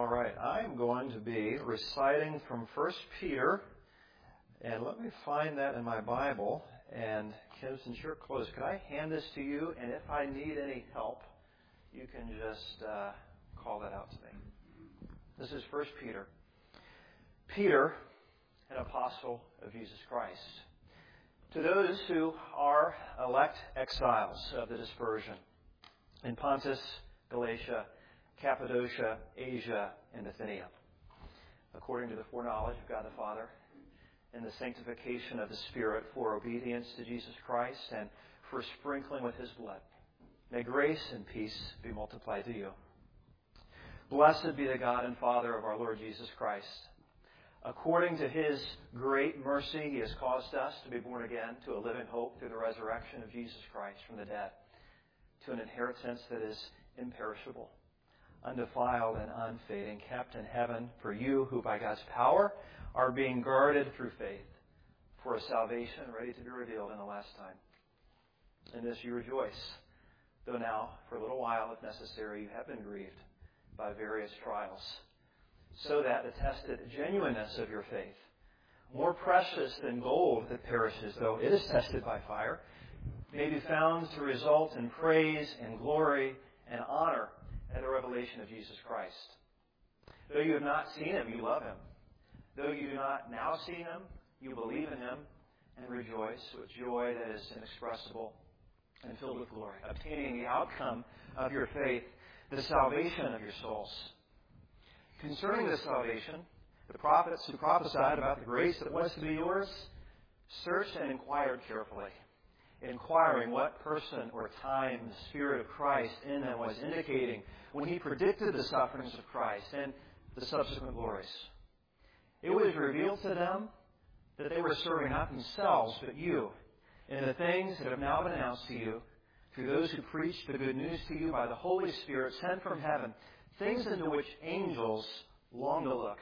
right, I'm going to be reciting from 1 Peter, and let me find that in my Bible. And Kim, since you're close, could I hand this to you? And if I need any help, you can just call that out to me. This is 1 Peter. Peter, an apostle of Jesus Christ, to those who are elect exiles of the dispersion in Pontus, Galatia, Cappadocia, Asia, and Bithynia, according to the foreknowledge of God the Father, and the sanctification of the Spirit, for obedience to Jesus Christ and for sprinkling with His blood. May grace and peace be multiplied to you. Blessed be the God and Father of our Lord Jesus Christ. According to His great mercy, He has caused us to be born again to a living hope through the resurrection of Jesus Christ from the dead, to an inheritance that is imperishable, undefiled and unfading, kept in heaven for you who by God's power are being guarded through faith for a salvation ready to be revealed in the last time. In this you rejoice, though now, for a little while, if necessary, you have been grieved by various trials, so that the tested genuineness of your faith, more precious than gold that perishes, though it is tested by fire, may be found to result in praise and glory and honor at the revelation of Jesus Christ. Though you have not seen Him, you love Him. Though you do not now see Him, you believe in Him and rejoice with joy that is inexpressible and filled with glory, obtaining the outcome of your faith, the salvation of your souls. Concerning this salvation, the prophets who prophesied about the grace that was to be yours searched and inquired carefully, inquiring what person or time the Spirit of Christ in them was indicating when He predicted the sufferings of Christ and the subsequent glories. It was revealed to them that they were serving not themselves but you in the things that have now been announced to you through those who preached the good news to you by the Holy Spirit sent from heaven, things into which angels long to look.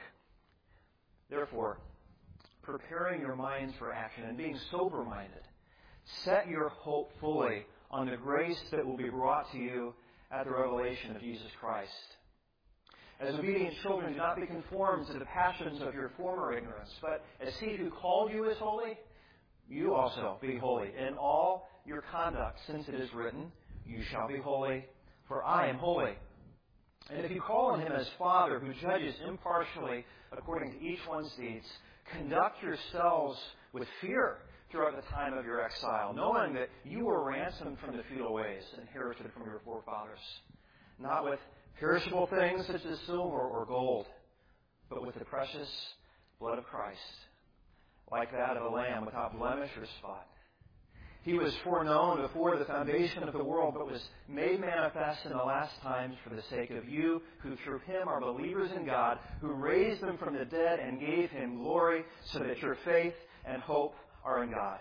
Therefore, preparing your minds for action and being sober-minded, set your hope fully on the grace that will be brought to you at the revelation of Jesus Christ. As obedient children, do not be conformed to the passions of your former ignorance, but as He who called you is holy, you also be holy in all your conduct, since it is written, you shall be holy, for I am holy. And if you call on Him as Father, who judges impartially according to each one's deeds, conduct yourselves with fear throughout the time of your exile, knowing that you were ransomed from the futile ways inherited from your forefathers, not with perishable things such as silver or gold, but with the precious blood of Christ, like that of a lamb without blemish or spot. He was foreknown before the foundation of the world, but was made manifest in the last times for the sake of you, who through Him are believers in God, who raised Him from the dead and gave Him glory, so that your faith and hope are in God.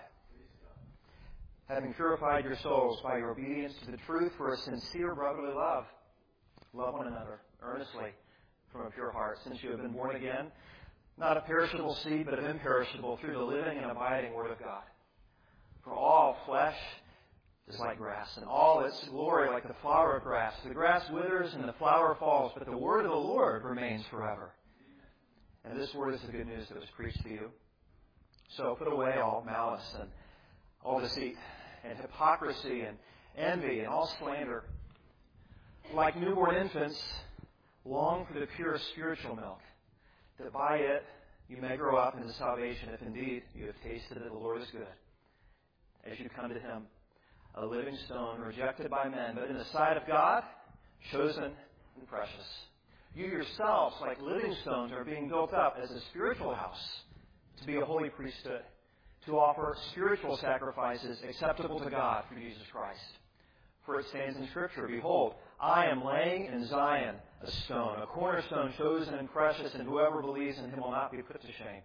Having purified your souls by your obedience to the truth for a sincere brotherly love, love one another earnestly from a pure heart, since you have been born again, not of perishable seed, but of imperishable, through the living and abiding Word of God. For all flesh is like grass, and all its glory like the flower of grass. The grass withers and the flower falls, but the word of the Lord remains forever. And this word is the good news that was preached to you. So put away all malice and all deceit and hypocrisy and envy and all slander. Like newborn infants, long for the pure spiritual milk, that by it you may grow up into salvation, if indeed you have tasted that the Lord is good. As you come to Him, a living stone rejected by men, but in the sight of God, chosen and precious. You yourselves, like living stones, are being built up as a spiritual house to be a holy priesthood, to offer spiritual sacrifices acceptable to God through Jesus Christ. For it stands in Scripture, behold, I am laying in Zion a stone, a cornerstone chosen and precious, and whoever believes in Him will not be put to shame.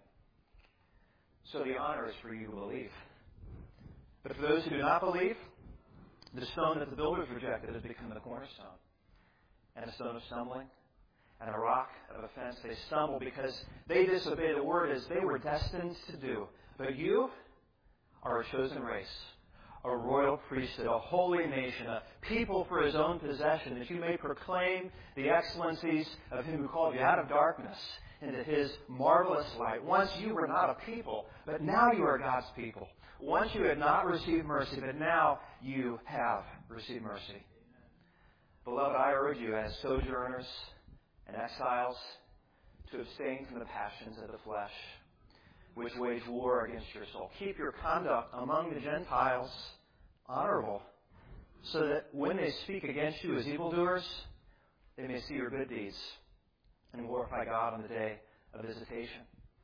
So the honor is for you who believe. But for those who do not believe, the stone that the builders rejected has become the cornerstone, and a stone of stumbling, and a rock of offense. They stumble because they disobey the word as they were destined to do. But you are a chosen race, a royal priesthood, a holy nation, a people for His own possession, that you may proclaim the excellencies of Him who called you out of darkness into His marvelous light. Once you were not a people, but now you are God's people. Once you had not received mercy, but now you have received mercy. Beloved, I urge you as sojourners and exiles to abstain from the passions of the flesh, which wage war against your soul. Keep your conduct among the Gentiles honorable, so that when they speak against you as evildoers, they may see your good deeds and glorify God on the day of visitation.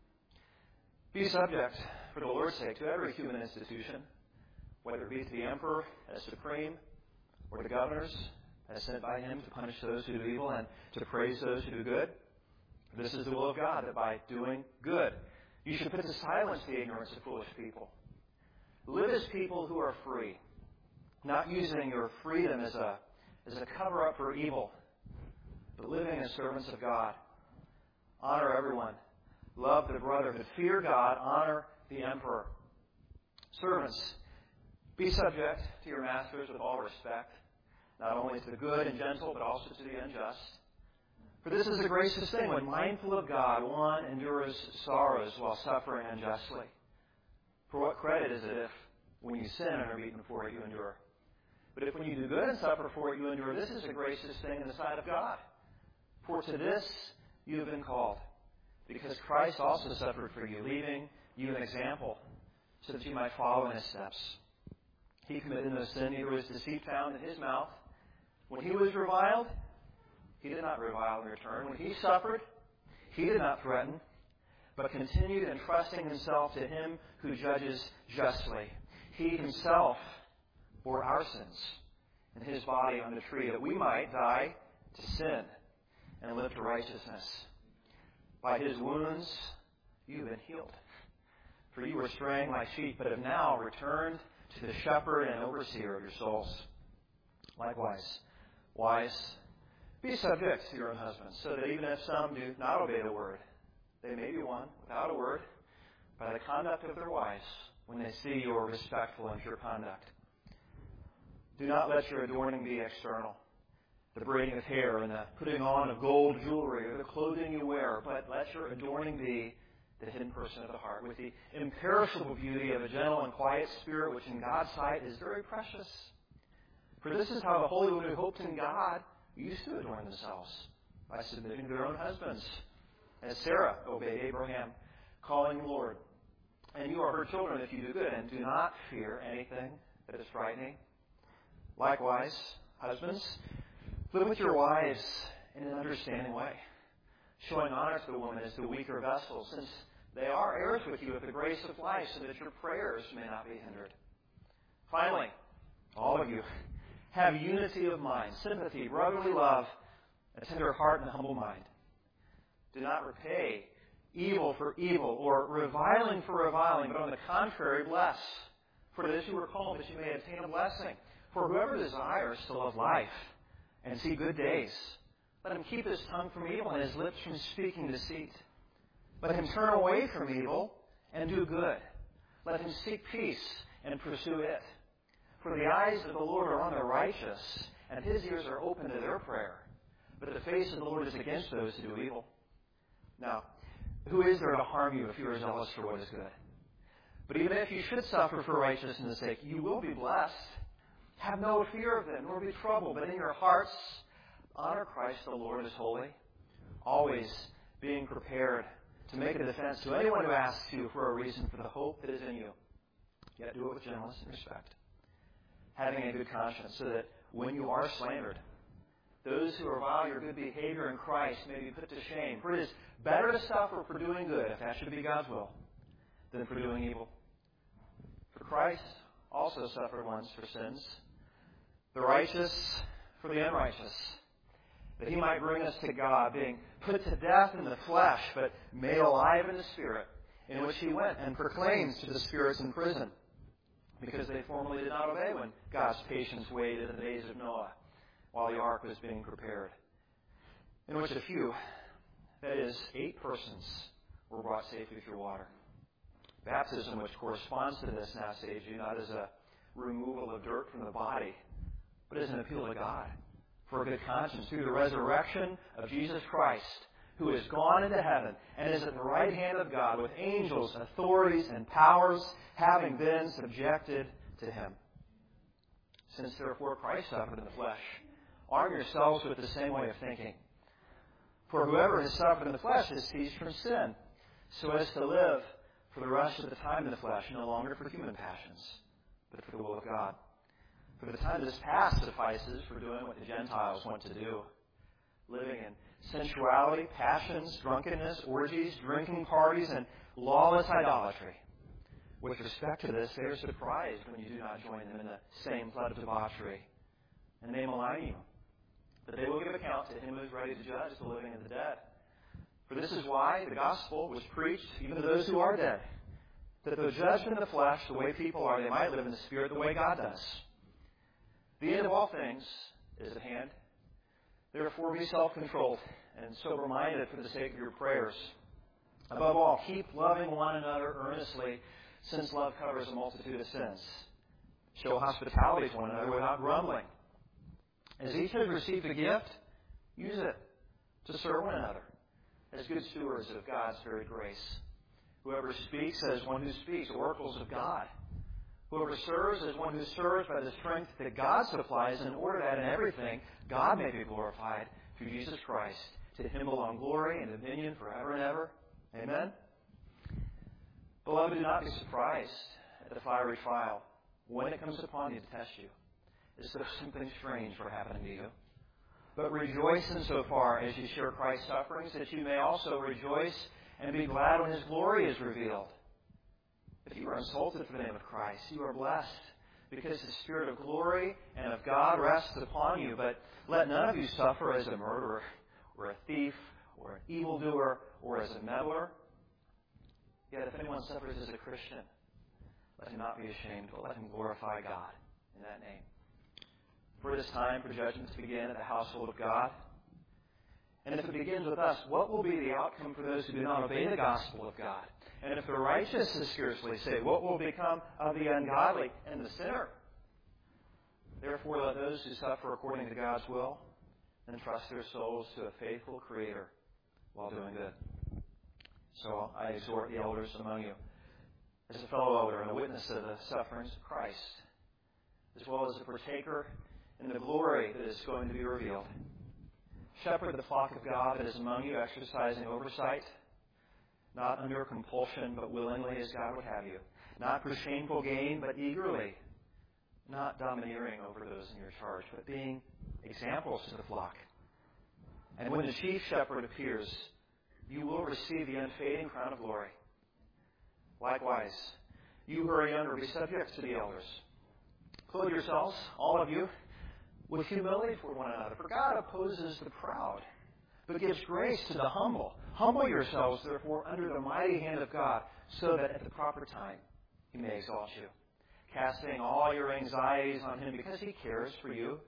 Be subject, for the Lord's sake, to every human institution, whether it be to the emperor as supreme, or the governors as sent by him to punish those who do evil and to praise those who do good. This is the will of God, that by doing good you should put to silence the ignorance of foolish people. Live as people who are free, not using your freedom as a cover-up for evil, but living as servants of God. Honor everyone. Love the brotherhood. Fear God. Honor the emperor. Servants, be subject to your masters with all respect, not only to the good and gentle, but also to the unjust. For this is a gracious thing, when mindful of God, one endures sorrows while suffering unjustly. For what credit is it if, when you sin and are beaten for it, you endure? But if when you do good and suffer for it, you endure, this is a gracious thing in the sight of God. For to this you have been called, because Christ also suffered for you, leaving you an example, so that you might follow in His steps. He committed no sin, neither was deceit found in His mouth. When He was reviled, He did not revile in return. When He suffered, He did not threaten, but continued entrusting Himself to Him who judges justly. He Himself bore our sins in His body on the tree, that we might die to sin and live to righteousness. By His wounds you have been healed. For you were straying like sheep, but have now returned to the shepherd and overseer of your souls. Likewise, wives, be subject to your own husbands, so that even if some do not obey the word, they may be won without a word by the conduct of their wives, when they see your respectful and pure conduct. Do not let your adorning be external, the braiding of hair and the putting on of gold jewelry or the clothing you wear, but let your adorning be the hidden person of the heart, with the imperishable beauty of a gentle and quiet spirit, which in God's sight is very precious. For this is how the holy women who hoped in God used to adorn themselves, by submitting to their own husbands, as Sarah obeyed Abraham, calling Lord. And you are her children if you do good, and do not fear anything that is frightening. Likewise, husbands, live with your wives in an understanding way, showing honor to the woman as the weaker vessel, since they are heirs with you of the grace of life, so that your prayers may not be hindered. Finally, all of you, have unity of mind, sympathy, brotherly love, a tender heart, and a humble mind. Do not repay evil for evil, or reviling for reviling, but on the contrary, bless. For to this you were called, that you may obtain a blessing. For whoever desires to love life and see good days, let him keep his tongue from evil and his lips from speaking deceit. Let him turn away from evil and do good. Let him seek peace and pursue it. For the eyes of the Lord are on the righteous, and His ears are open to their prayer. But the face of the Lord is against those who do evil. Now, who is there to harm you if you are zealous for what is good? But even if you should suffer for righteousness' sake, you will be blessed. Have no fear of them, nor be troubled, but in your hearts honor Christ the Lord as holy, always being prepared to make a defense to anyone who asks you for a reason for the hope that is in you. Yet do it with gentleness and respect, having a good conscience, so that when you are slandered, those who revile your good behavior in Christ may be put to shame. For it is better to suffer for doing good, if that should be God's will, than for doing evil. For Christ also suffered once for sins, the righteous for the unrighteous, that He might bring us to God, being put to death in the flesh, but made alive in the Spirit, in which He went and proclaimed to the spirits in prison, because they formerly did not obey when God's patience waited in the days of Noah, while the ark was being prepared, in which a few, that is, 8 persons, were brought safely through water. Baptism, which corresponds to this, now saves you, not as a removal of dirt from the body, but as an appeal to God for a good conscience through the resurrection of Jesus Christ, who has gone into heaven and is at the right hand of God with angels, authorities, and powers having been subjected to him. Since therefore Christ suffered in the flesh, arm yourselves with the same way of thinking. For whoever has suffered in the flesh has ceased from sin, so as to live for the rest of the time in the flesh, no longer for human passions, but for the will of God. For the time that is past suffices for doing what the Gentiles want to do, living in sensuality, passions, drunkenness, orgies, drinking parties, and lawless idolatry. With respect to this, they are surprised when you do not join them in the same flood of debauchery, and they malign you. But they will give account to him who is ready to judge the living and the dead. For this is why the gospel was preached even to those who are dead, that though judged in the flesh the way people are, they might live in the spirit the way God does. The end of all things is at hand. Therefore be self-controlled and sober-minded for the sake of your prayers. Above all, keep loving one another earnestly, since love covers a multitude of sins. Show hospitality to one another without grumbling. As each has received a gift, use it to serve one another as good stewards of God's very grace. Whoever speaks as one who speaks oracles of God. Whoever serves as one who serves by the strength that God supplies, in order that in everything God may be glorified through Jesus Christ. To him belong glory and dominion forever and ever. Amen? Beloved, do not be surprised at the fiery trial when it comes upon you to test you, as though something strange were happening to you. But rejoice insofar as you share Christ's sufferings, that you may also rejoice and be glad when his glory is revealed. If you are insulted for the name of Christ, you are blessed, because the Spirit of glory and of God rests upon you. But let none of you suffer as a murderer, or a thief, or an evildoer, or as a meddler. Yet if anyone suffers as a Christian, let him not be ashamed, but let him glorify God in that name. For it is time for judgment to begin at the household of God. And if it begins with us, what will be the outcome for those who do not obey the gospel of God? And if the righteous is scarcely saved, what will become of the ungodly and the sinner? Therefore, let those who suffer according to God's will entrust their souls to a faithful Creator while doing good. So I exhort the elders among you, as a fellow elder and a witness of the sufferings of Christ, as well as a partaker in the glory that is going to be revealed. Shepherd the flock of God that is among you, exercising oversight, not under compulsion, but willingly as God would have you. Not for shameful gain, but eagerly. Not domineering over those in your charge, but being examples to the flock. And when the chief shepherd appears, you will receive the unfading crown of glory. Likewise, you who are younger, be subject to the elders. Clothe yourselves, all of you, with humility for one another. For God opposes the proud, but gives grace to the humble. Humble yourselves, therefore, under the mighty hand of God, so that at the proper time he may exalt you, casting all your anxieties on him, because he cares for you.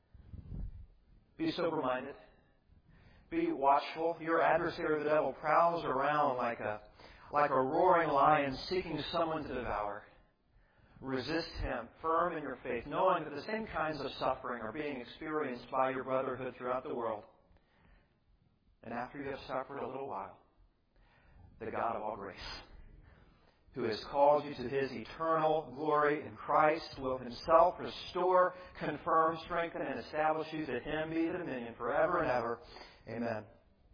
Be sober-minded. Be watchful. Your adversary, the devil, prowls around like a roaring lion, seeking someone to devour. Resist him, firm in your faith, knowing that the same kinds of suffering are being experienced by your brotherhood throughout the world. And after you have suffered a little while, the God of all grace, who has called you to his eternal glory in Christ, will himself restore, confirm, strengthen, and establish you. To him be the dominion forever and ever. Amen.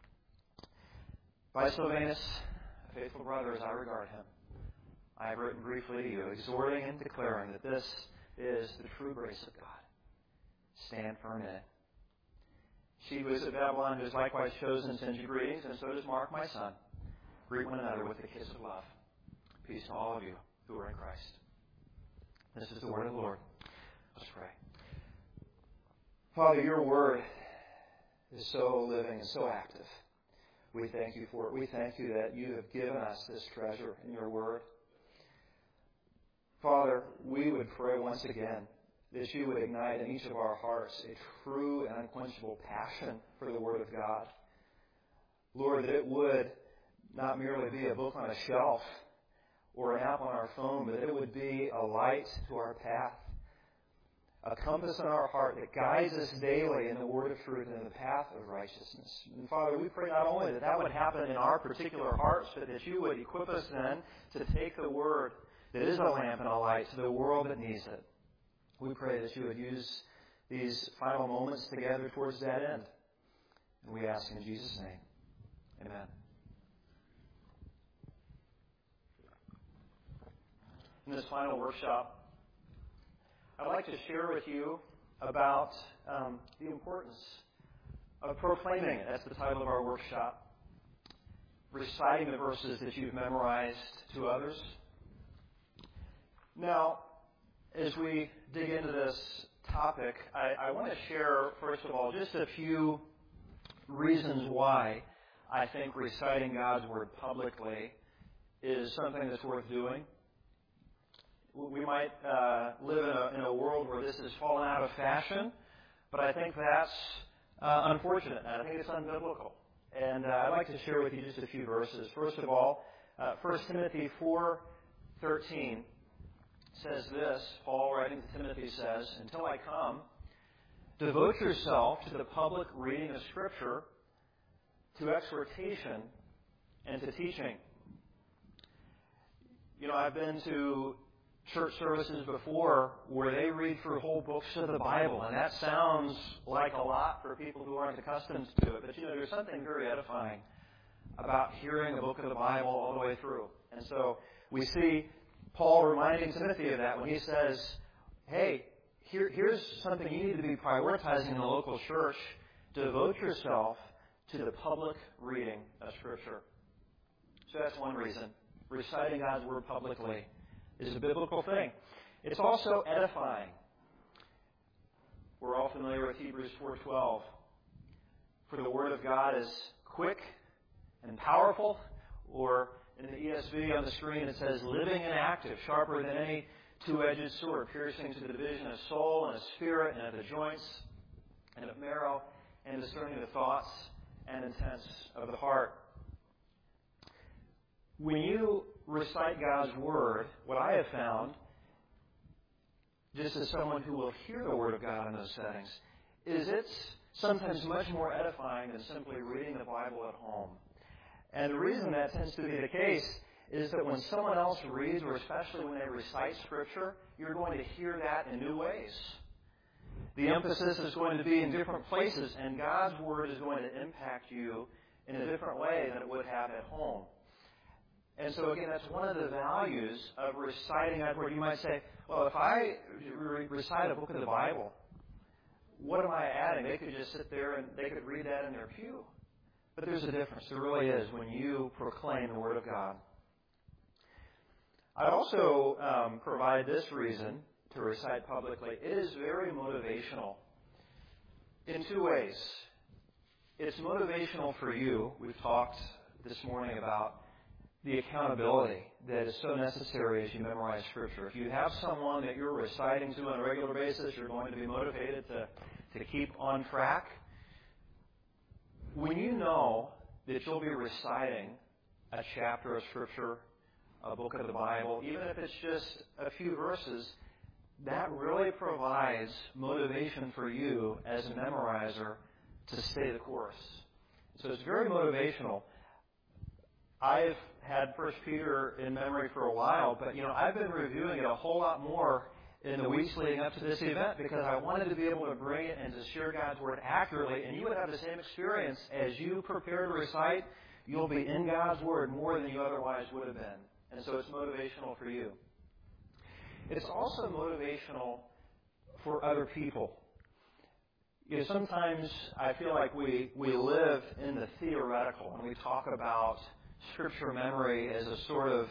By Silvanus, a faithful brother as I regard him, I have written briefly to you, exhorting and declaring that this is the true grace of God. Stand firm in it. She who is at Babylon, who is likewise chosen, sends you greetings, and so does Mark, my son. Greet one another with a kiss of love. Peace to all of you who are in Christ. This is the word of the Lord. Let's pray. Father, your word is so living and so active. We thank you for it. We thank you that you have given us this treasure in your word. Father, we would pray once again that you would ignite in each of our hearts a true and unquenchable passion for the Word of God. Lord, that it would not merely be a book on a shelf or an app on our phone, but it would be a light to our path, a compass in our heart that guides us daily in the word of truth and in the path of righteousness. And Father, we pray not only that that would happen in our particular hearts, but that you would equip us then to take the word that is a lamp and a light to the world that needs it. We pray that you would use these final moments together towards that end. And we ask in Jesus' name. Amen. In this final workshop, I'd like to share with you about the importance of proclaiming it. That's the title of our workshop. Reciting the verses that you've memorized to others. Now, as we dig into this topic, I want to share, first of all, just a few reasons why I think reciting God's Word publicly is something that's worth doing. We might live in a world where this has fallen out of fashion, but I think that's unfortunate, and I think it's unbiblical. And I'd like to share with you just a few verses. First of all, 1 Timothy 4:13 says this. Paul, writing to Timothy, says, "Until I come, devote yourself to the public reading of Scripture, to exhortation, and to teaching." You know, I've been to church services before where they read through whole books of the Bible, and that sounds like a lot for people who aren't accustomed to it. But, you know, there's something very edifying about hearing a book of the Bible all the way through. And so we see Paul reminding Timothy of that when he says, hey, here's something you need to be prioritizing in the local church. Devote yourself to the public reading of Scripture. So that's one reason. Reciting God's Word publicly is a biblical thing. It's also edifying. We're all familiar with Hebrews 4:12. For the Word of God is quick and powerful, or in the ESV on the screen it says living and active, sharper than any two-edged sword, piercing to the division of soul and of spirit and of the joints and of marrow, and discerning the thoughts and intents of the heart. When you recite God's Word, what I have found, just as someone who will hear the Word of God in those settings, is it's sometimes much more edifying than simply reading the Bible at home. And the reason that tends to be the case is that when someone else reads, or especially when they recite Scripture, you're going to hear that in new ways. The emphasis is going to be in different places, and God's Word is going to impact you in a different way than it would have at home. And so, again, that's one of the values of reciting God's Word. You might say, well, if I recite a book of the Bible, what am I adding? They could just sit there and they could read that in their pew. But there's a difference. There really is when you proclaim the Word of God. I'd also provide this reason to recite publicly. It is very motivational in two ways. It's motivational for you. We've talked this morning about the accountability that is so necessary as you memorize Scripture. If you have someone that you're reciting to on a regular basis, you're going to be motivated to keep on track. When you know that you'll be reciting a chapter of Scripture, a book of the Bible, even if it's just a few verses, that really provides motivation for you as a memorizer to stay the course. So it's very motivational. I've had 1 Peter in memory for a while, but I've been reviewing it a whole lot more in the weeks leading up to this event because I wanted to be able to bring it and to share God's Word accurately, and you would have the same experience as you prepare to recite. You'll be in God's Word more than you otherwise would have been, and so it's motivational for you. It's also motivational for other people. Sometimes I feel like we live in the theoretical, and we talk about Scripture memory as a sort of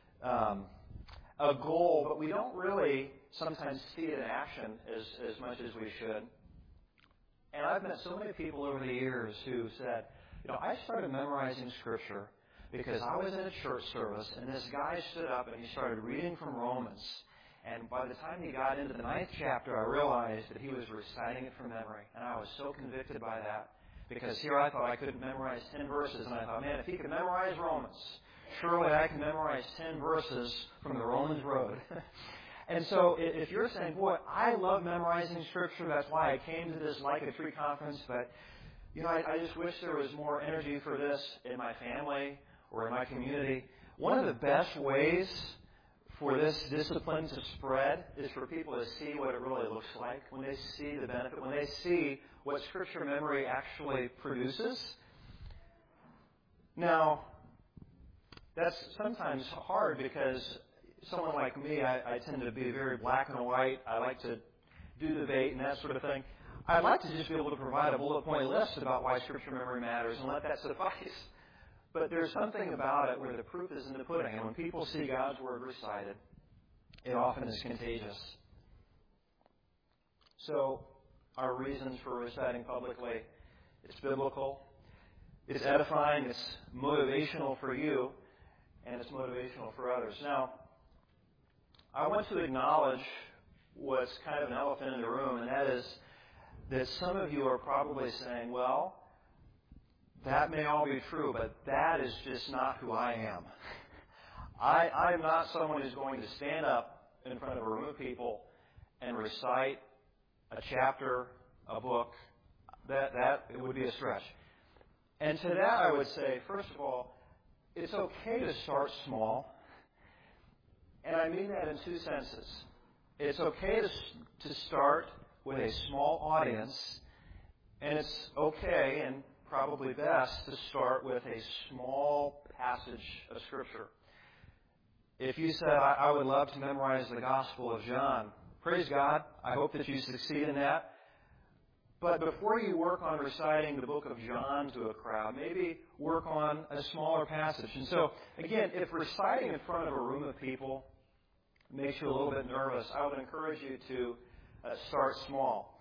a goal, but we don't really sometimes see it in action as much as we should. And I've met so many people over the years who said, I started memorizing Scripture because I was in a church service, and this guy stood up and he started reading from Romans. And by the time he got into the 9th chapter, I realized that he was reciting it from memory. And I was so convicted by that. Because here I thought I couldn't memorize 10 verses. And I thought, man, if he could memorize Romans, surely I can memorize 10 verses from the Romans Road. And so if you're saying, boy, I love memorizing Scripture, that's why I came to this Like a Tree conference, but, I just wish there was more energy for this in my family or in my community. One of the best ways for this discipline to spread is for people to see what it really looks like, when they see the benefit, when they see what Scripture memory actually produces. Now, that's sometimes hard because someone like me, I tend to be very black and white. I like to do debate and that sort of thing. I'd like to just be able to provide a bullet point list about why Scripture memory matters and let that suffice. But there's something about it where the proof is in the pudding. And when people see God's Word recited, it often is contagious. So our reasons for reciting publicly, it's biblical, it's edifying, it's motivational for you, and it's motivational for others. Now, I want to acknowledge what's kind of an elephant in the room, and that is that some of you are probably saying, well, that may all be true, but that is just not who I am. I'm not someone who's going to stand up in front of a room of people and recite a chapter, a book. That it would be a stretch. And to that I would say, first of all, it's okay to start small. And I mean that in two senses. It's okay to start with a small audience, and it's okay and probably best to start with a small passage of Scripture. If you said, I would love to memorize the Gospel of John, praise God. I hope that you succeed in that. But before you work on reciting the book of John to a crowd, maybe work on a smaller passage. And so, again, if reciting in front of a room of people makes you a little bit nervous, I would encourage you to start small.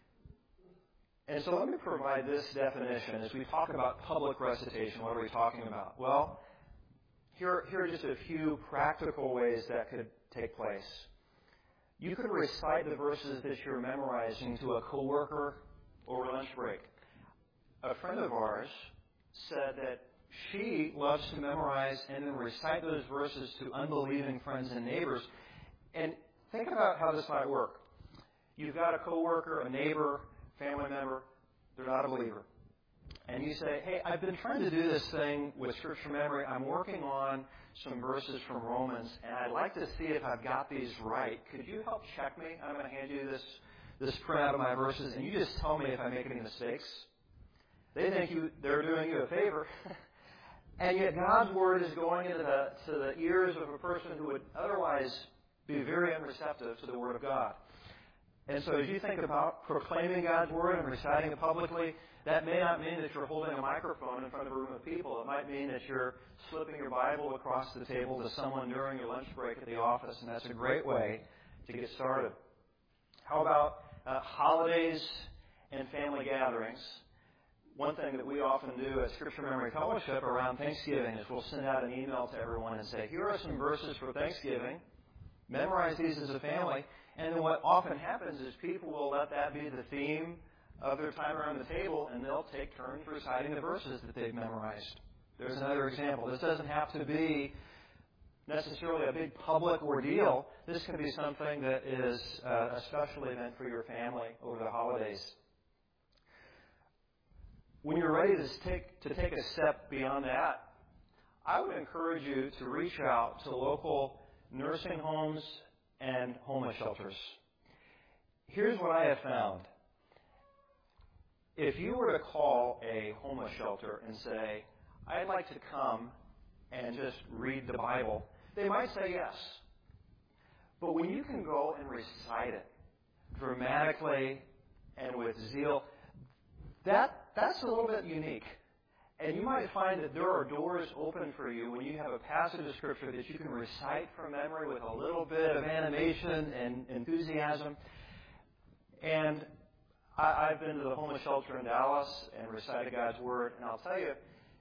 And so let me provide this definition. As we talk about public recitation, what are we talking about? Well, here are just a few practical ways that could take place. You could recite the verses that you're memorizing to a coworker over lunch break. A friend of ours said that she loves to memorize and then recite those verses to unbelieving friends and neighbors. And think about how this might work. You've got a coworker, a neighbor, family member, they're not a believer. And you say, hey, I've been trying to do this thing with Scripture memory. I'm working on some verses from Romans, and I'd like to see if I've got these right. Could you help check me? I'm going to hand you this printout of my verses, and you just tell me if I make any mistakes. They think they're doing you a favor. And yet God's Word is going into the ears of a person who would otherwise be very unreceptive to the Word of God. And so as you think about proclaiming God's Word and reciting it publicly, that may not mean that you're holding a microphone in front of a room of people. It might mean that you're slipping your Bible across the table to someone during your lunch break at the office, and that's a great way to get started. How about holidays and family gatherings? One thing that we often do at Scripture Memory Fellowship around Thanksgiving is we'll send out an email to everyone and say, here are some verses for Thanksgiving. Memorize these as a family. And then what often happens is people will let that be the theme of their time around the table, and they'll take turns reciting the verses that they've memorized. There's another example. This doesn't have to be necessarily a big public ordeal. This can be something that is a special event for your family over the holidays. When you're ready to take a step beyond that, I would encourage you to reach out to local nursing homes and homeless shelters. Here's what I have found. If you were to call a homeless shelter and say, I'd like to come and just read the Bible, they might say yes. But when you can go and recite it dramatically and with zeal, that's a little bit unique. And you might find that there are doors open for you when you have a passage of Scripture that you can recite from memory with a little bit of animation and enthusiasm. And I've been to the homeless shelter in Dallas and recited God's Word, and I'll tell you,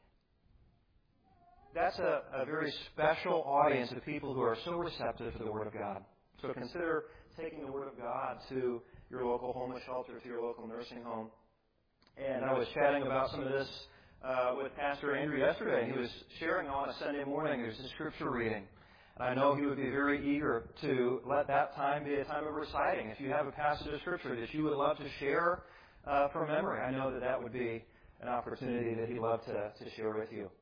that's a very special audience of people who are so receptive to the Word of God. So consider taking the Word of God to your local homeless shelter, to your local nursing home. And I was chatting about some of this with Pastor Andrew yesterday. He was sharing on a Sunday morning. There's a scripture reading. And I know he would be very eager to let that time be a time of reciting. If you have a passage of scripture that you would love to share from memory, I know that that would be an opportunity that he'd love to share with you.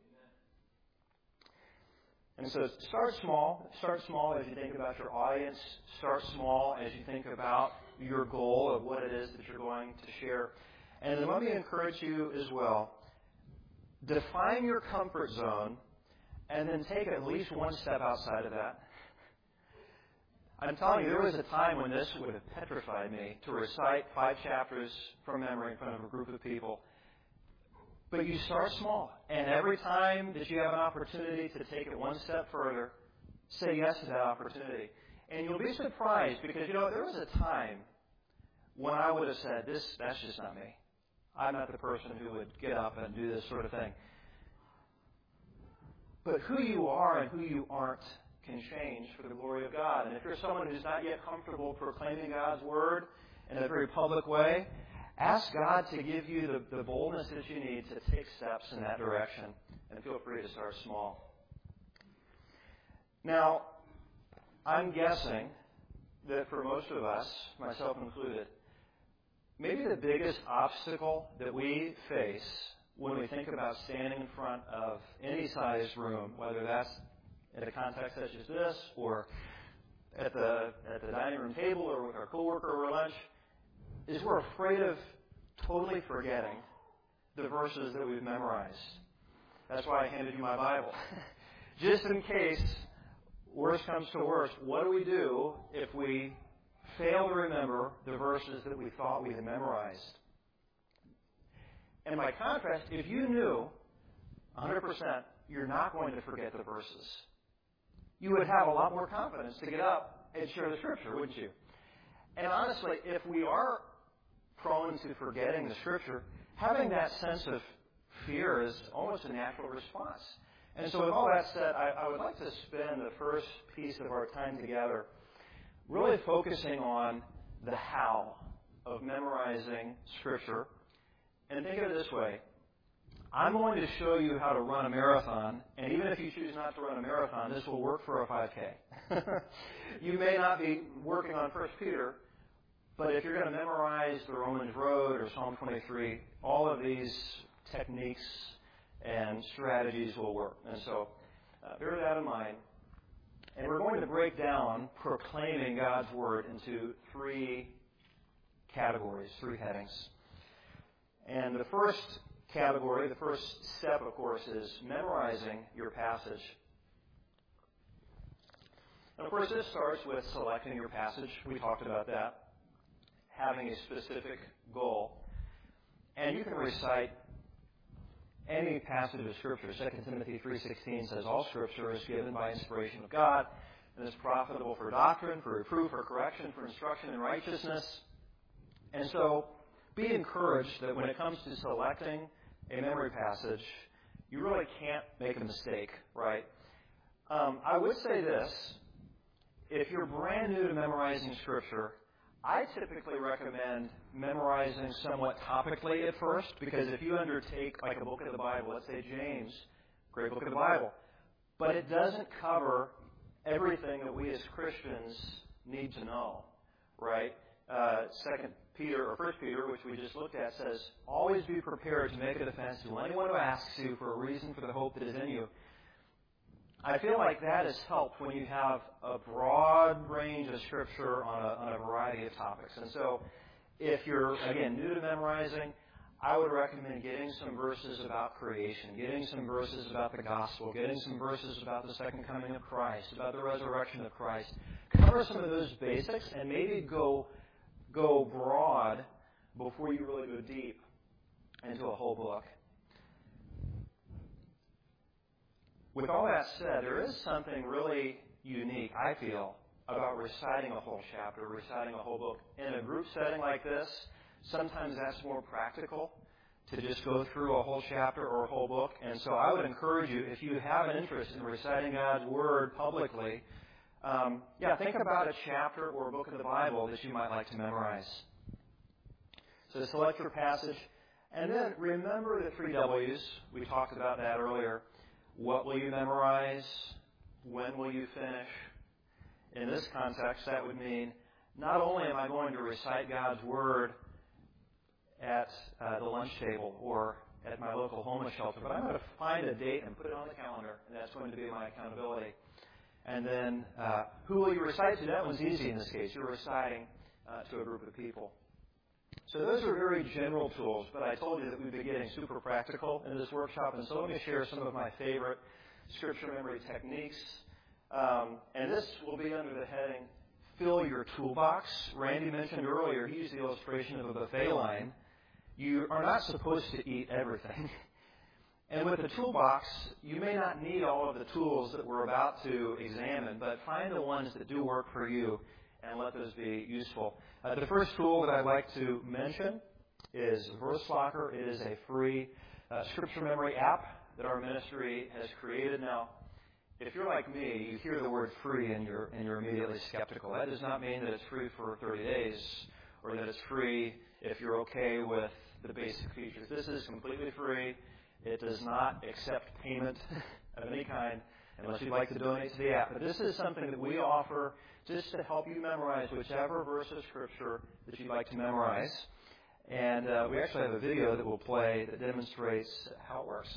And so start small. Start small as you think about your audience. Start small as you think about your goal of what it is that you're going to share. And then let me encourage you as well. Define your comfort zone and then take at least one step outside of that. I'm telling you, there was a time when this would have petrified me to recite 5 chapters from memory in front of a group of people. But you start small. And every time that you have an opportunity to take it one step further, say yes to that opportunity. And you'll be surprised because, there was a time when I would have said, that's just not me. I'm not the person who would get up and do this sort of thing. But who you are and who you aren't can change for the glory of God. And if you're someone who's not yet comfortable proclaiming God's Word in a very public way, ask God to give you the boldness that you need to take steps in that direction. And feel free to start small. Now, I'm guessing that for most of us, myself included, maybe the biggest obstacle that we face when we think about standing in front of any sized room, whether that's in a context such as this, or at the dining room table, or with our coworker over lunch, is we're afraid of totally forgetting the verses that we've memorized. That's why I handed you my Bible. Just in case worse comes to worse, what do we do if we fail to remember the verses that we thought we had memorized? And by contrast, if you knew 100% you're not going to forget the verses, you would have a lot more confidence to get up and share the Scripture, wouldn't you? And honestly, if we are prone to forgetting the Scripture, having that sense of fear is almost a natural response. And so with all that said, I would like to spend the first piece of our time together really focusing on the how of memorizing Scripture. And think of it this way. I'm going to show you how to run a marathon, and even if you choose not to run a marathon, this will work for a 5K. You may not be working on 1 Peter, but if you're going to memorize the Romans Road or Psalm 23, all of these techniques and strategies will work. And so bear that in mind. And we're going to break down proclaiming God's Word into 3 categories, 3 headings. And the first category, the first step, of course, is memorizing your passage. And of course, this starts with selecting your passage. We talked about that. Having a specific goal. And you can recite any passage of Scripture. 2 Timothy 3:16 says, all Scripture is given by inspiration of God and is profitable for doctrine, for reproof, for correction, for instruction in righteousness. And so, be encouraged that when it comes to selecting a memory passage, you really can't make a mistake, right? I would say this. If you're brand new to memorizing Scripture, I typically recommend memorizing somewhat topically at first, because if you undertake like a book of the Bible, let's say James, great book of the Bible, but it doesn't cover everything that we as Christians need to know, right? 2 Peter or 1 Peter, which we just looked at, says, always be prepared to make a defense to anyone who asks you for a reason for the hope that is in you. I feel like that has helped when you have a broad range of Scripture on a variety of topics. And so if you're, again, new to memorizing, I would recommend getting some verses about creation, getting some verses about the gospel, getting some verses about the second coming of Christ, about the resurrection of Christ. Cover some of those basics and maybe go broad before you really go deep into a whole book. With all that said, there is something really unique, I feel, about reciting a whole chapter, reciting a whole book. In a group setting like this, sometimes that's more practical to just go through a whole chapter or a whole book. And so I would encourage you, if you have an interest in reciting God's Word publicly, think about a chapter or a book of the Bible that you might like to memorize. So select your passage. And then remember the 3 W's. We talked about that earlier. What will you memorize? When will you finish? In this context, that would mean not only am I going to recite God's Word at the lunch table or at my local homeless shelter, but I'm going to find a date and put it on the calendar, and that's going to be my accountability. And then who will you recite to? That one's easy in this case. You're reciting to a group of people. So those are very general tools, but I told you that we'd be getting super practical in this workshop, and so let me share some of my favorite scripture memory techniques. And this will be under the heading, Fill Your Toolbox. Randy mentioned earlier, he used the illustration of a buffet line. You are not supposed to eat everything. And with the toolbox, you may not need all of the tools that we're about to examine, but find the ones that do work for you and let those be useful. The first tool that I'd like to mention is VerseLocker. It is a free scripture memory app that our ministry has created. Now, if you're like me, you hear the word free and you're immediately skeptical. That does not mean that it's free for 30 days or that it's free if you're okay with the basic features. This is completely free. It does not accept payment of any kind unless you'd like to donate to the app. But this is something that we offer just to help you memorize whichever verse of Scripture that you'd like to memorize. And we actually have a video that will play that demonstrates how it works.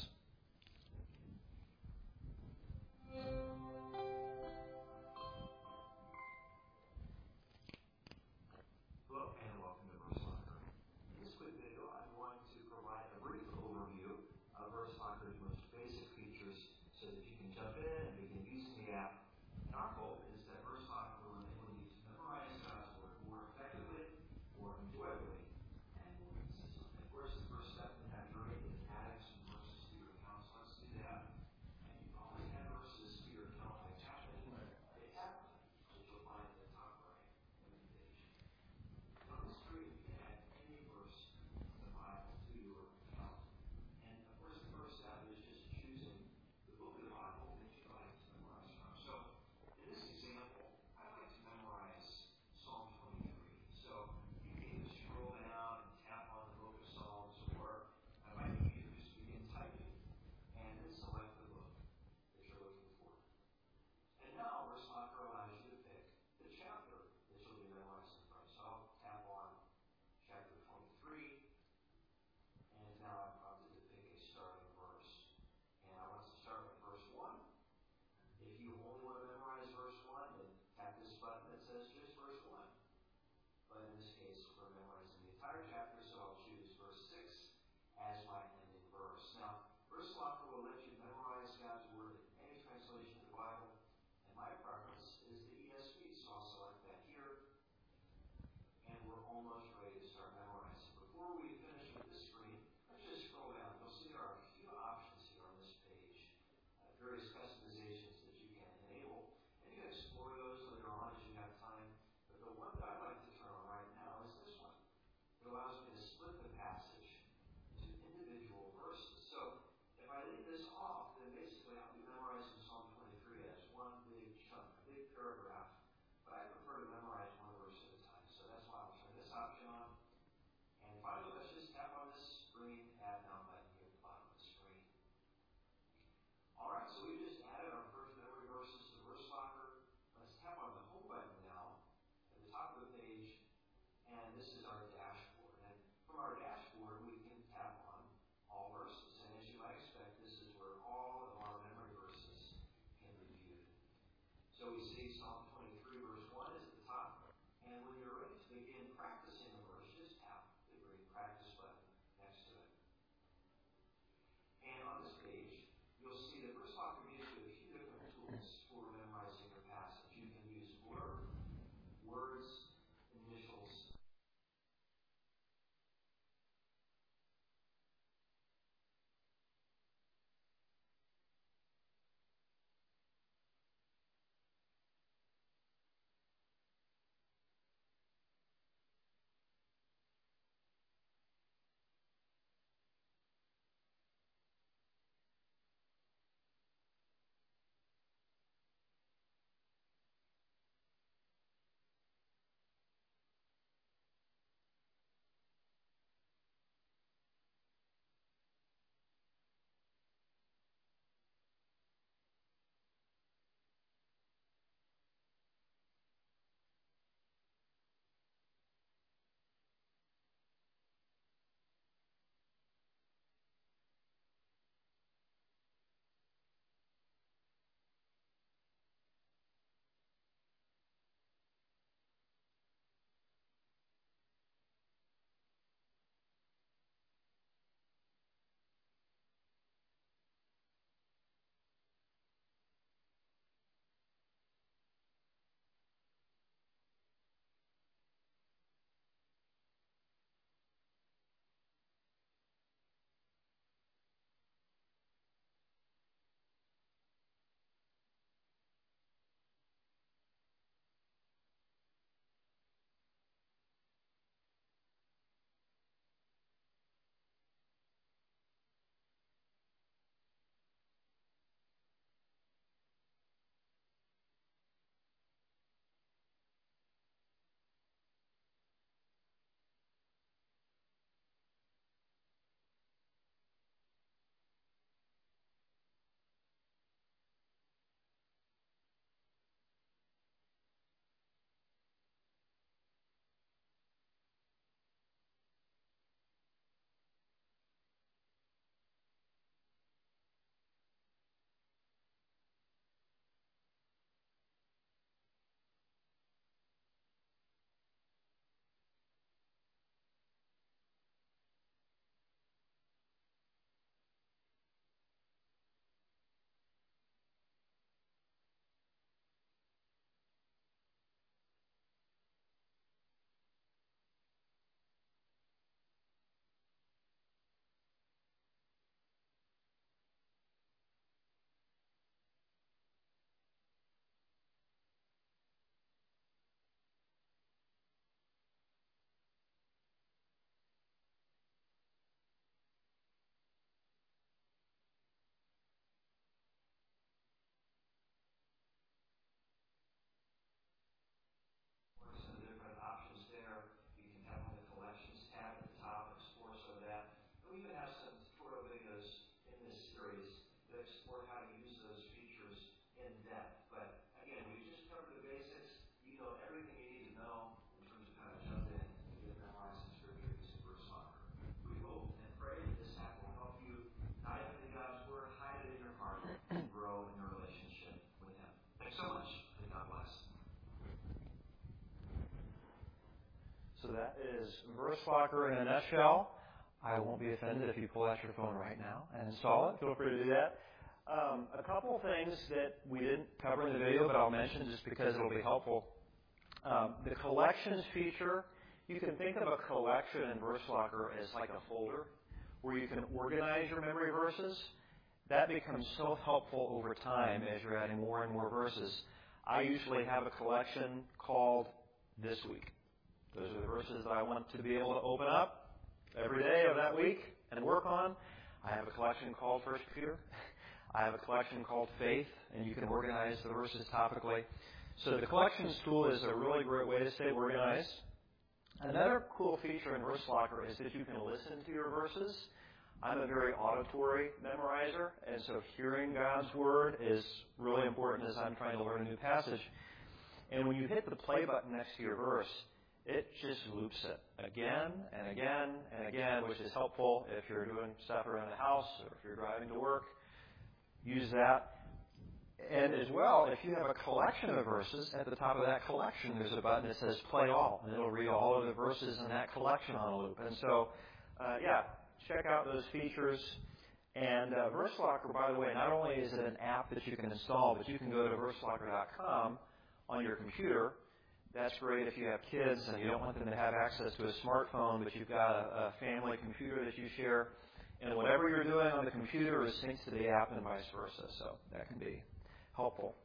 that is Verse Locker in a nutshell. I won't be offended if you pull out your phone right now and install it. Feel free to do that. A couple things that we didn't cover in the video, but I'll mention just because it'll be helpful. The collections feature, you can think of a collection in Verse Locker as like a folder where you can organize your memory verses. That becomes so helpful over time as you're adding more and more verses. I usually have a collection called This Week. Those are the verses that I want to be able to open up every day of that week and work on. I have a collection called 1 Peter. I have a collection called Faith, and you can organize the verses topically. So the collections tool is a really great way to stay organized. Another cool feature in Verse Locker is that you can listen to your verses. I'm a very auditory memorizer, and so hearing God's Word is really important as I'm trying to learn a new passage. And when you hit the play button next to your verse, it just loops it again and again and again, which is helpful if you're doing stuff around the house or if you're driving to work. Use that. And as well, if you have a collection of verses, at the top of that collection there's a button that says Play All, and it'll read all of the verses in that collection on a loop. And so, check out those features. And Verse Locker, by the way, not only is it an app that you can install, but you can go to verselocker.com on your computer. That's great if you have kids and you don't want them to have access to a smartphone, but you've got a family computer that you share. And whatever you're doing on the computer is synced to the app and vice versa. So that can be helpful.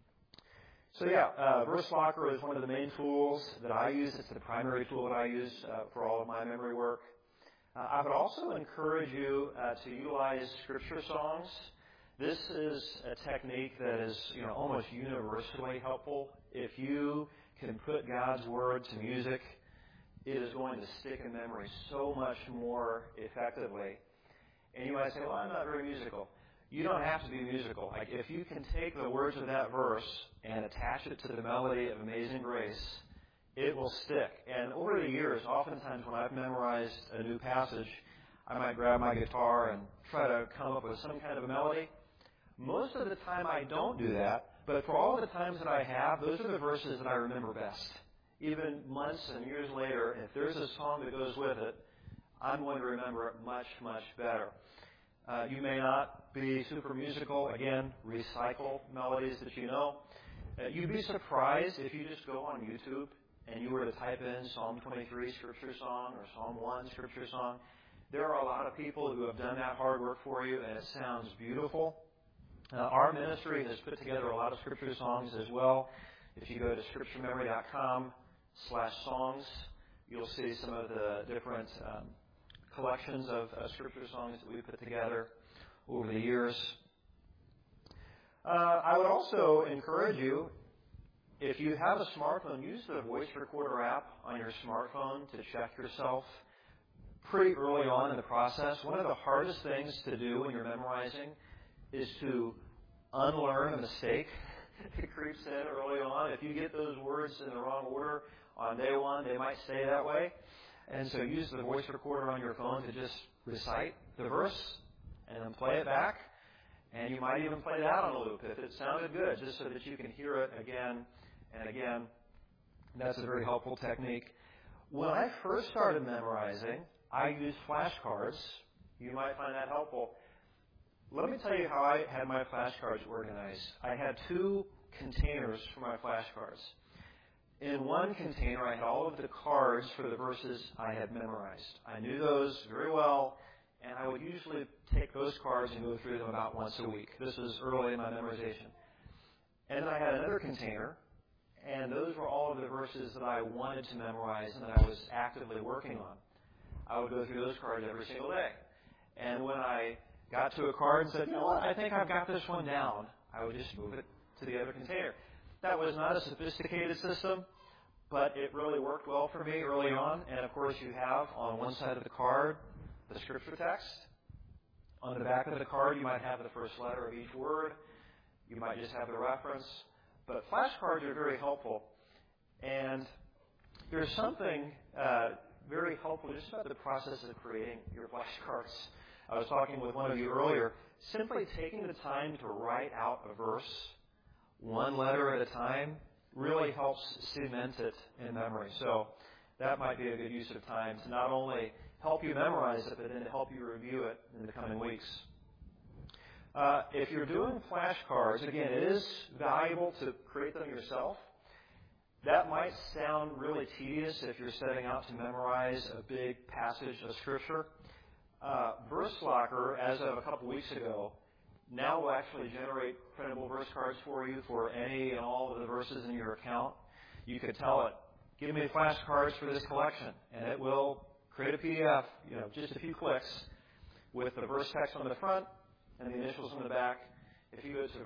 So Verse Locker is one of the main tools that I use. It's the primary tool that I use for all of my memory work. I would also encourage you to utilize scripture songs. This is a technique that is almost universally helpful. If you can put God's Word to music, it is going to stick in memory so much more effectively. And you might say, well, I'm not very musical. You don't have to be musical. Like if you can take the words of that verse and attach it to the melody of Amazing Grace, it will stick. And over the years, oftentimes when I've memorized a new passage, I might grab my guitar and try to come up with some kind of a melody. Most of the time I don't do that, but for all the times that I have, those are the verses that I remember best. Even months and years later, if there's a song that goes with it, I'm going to remember it much, much better. You may not be super musical. Again, recycle melodies that you know. You'd be surprised if you just go on YouTube and you were to type in Psalm 23 Scripture Song or Psalm 1 Scripture Song. There are a lot of people who have done that hard work for you, and it sounds beautiful. Our ministry has put together a lot of Scripture songs as well. If you go to scripturememory.com/songs, you'll see some of the different collections of Scripture songs that we put together over the years. I would also encourage you, if you have a smartphone, use the voice recorder app on your smartphone to check yourself pretty early on in the process. One of the hardest things to do when you're memorizing is to unlearn a mistake that creeps in early on. If you get those words in the wrong order on day one, they might stay that way. And so use the voice recorder on your phone to just recite the verse and then play it back. And you might even play that on a loop if it sounded good, just so that you can hear it again and again. That's a very helpful technique. When I first started memorizing, I used flashcards. You might find that helpful. Let me tell you how I had my flashcards organized. I had two containers for my flashcards. In one container, I had all of the cards for the verses I had memorized. I knew those very well, and I would usually take those cards and go through them about once a week. This was early in my memorization. And then I had another container, and those were all of the verses that I wanted to memorize and that I was actively working on. I would go through those cards every single day. And when I got to a card and said, you know what, I think I've got this one down, I would just move it to the other container. That was not a sophisticated system, but it really worked well for me early on. And, of course, you have on one side of the card the scripture text. On the back of the card, you might have the first letter of each word. You might just have the reference. But flashcards are very helpful. And there's something very helpful just about the process of creating your flashcards. I was talking with one of you earlier. Simply taking the time to write out a verse, one letter at a time, really helps cement it in memory. So that might be a good use of time to not only help you memorize it, but then to help you review it in the coming weeks. If you're doing flashcards, again, it is valuable to create them yourself. That might sound really tedious if you're setting out to memorize a big passage of Scripture. VerseLocker, as of a couple weeks ago, now will actually generate printable verse cards for you for any and all of the verses in your account. You could tell it, give me flashcards for this collection, and it will create a PDF, just a few clicks with the verse text on the front and the initials on the back. If you go to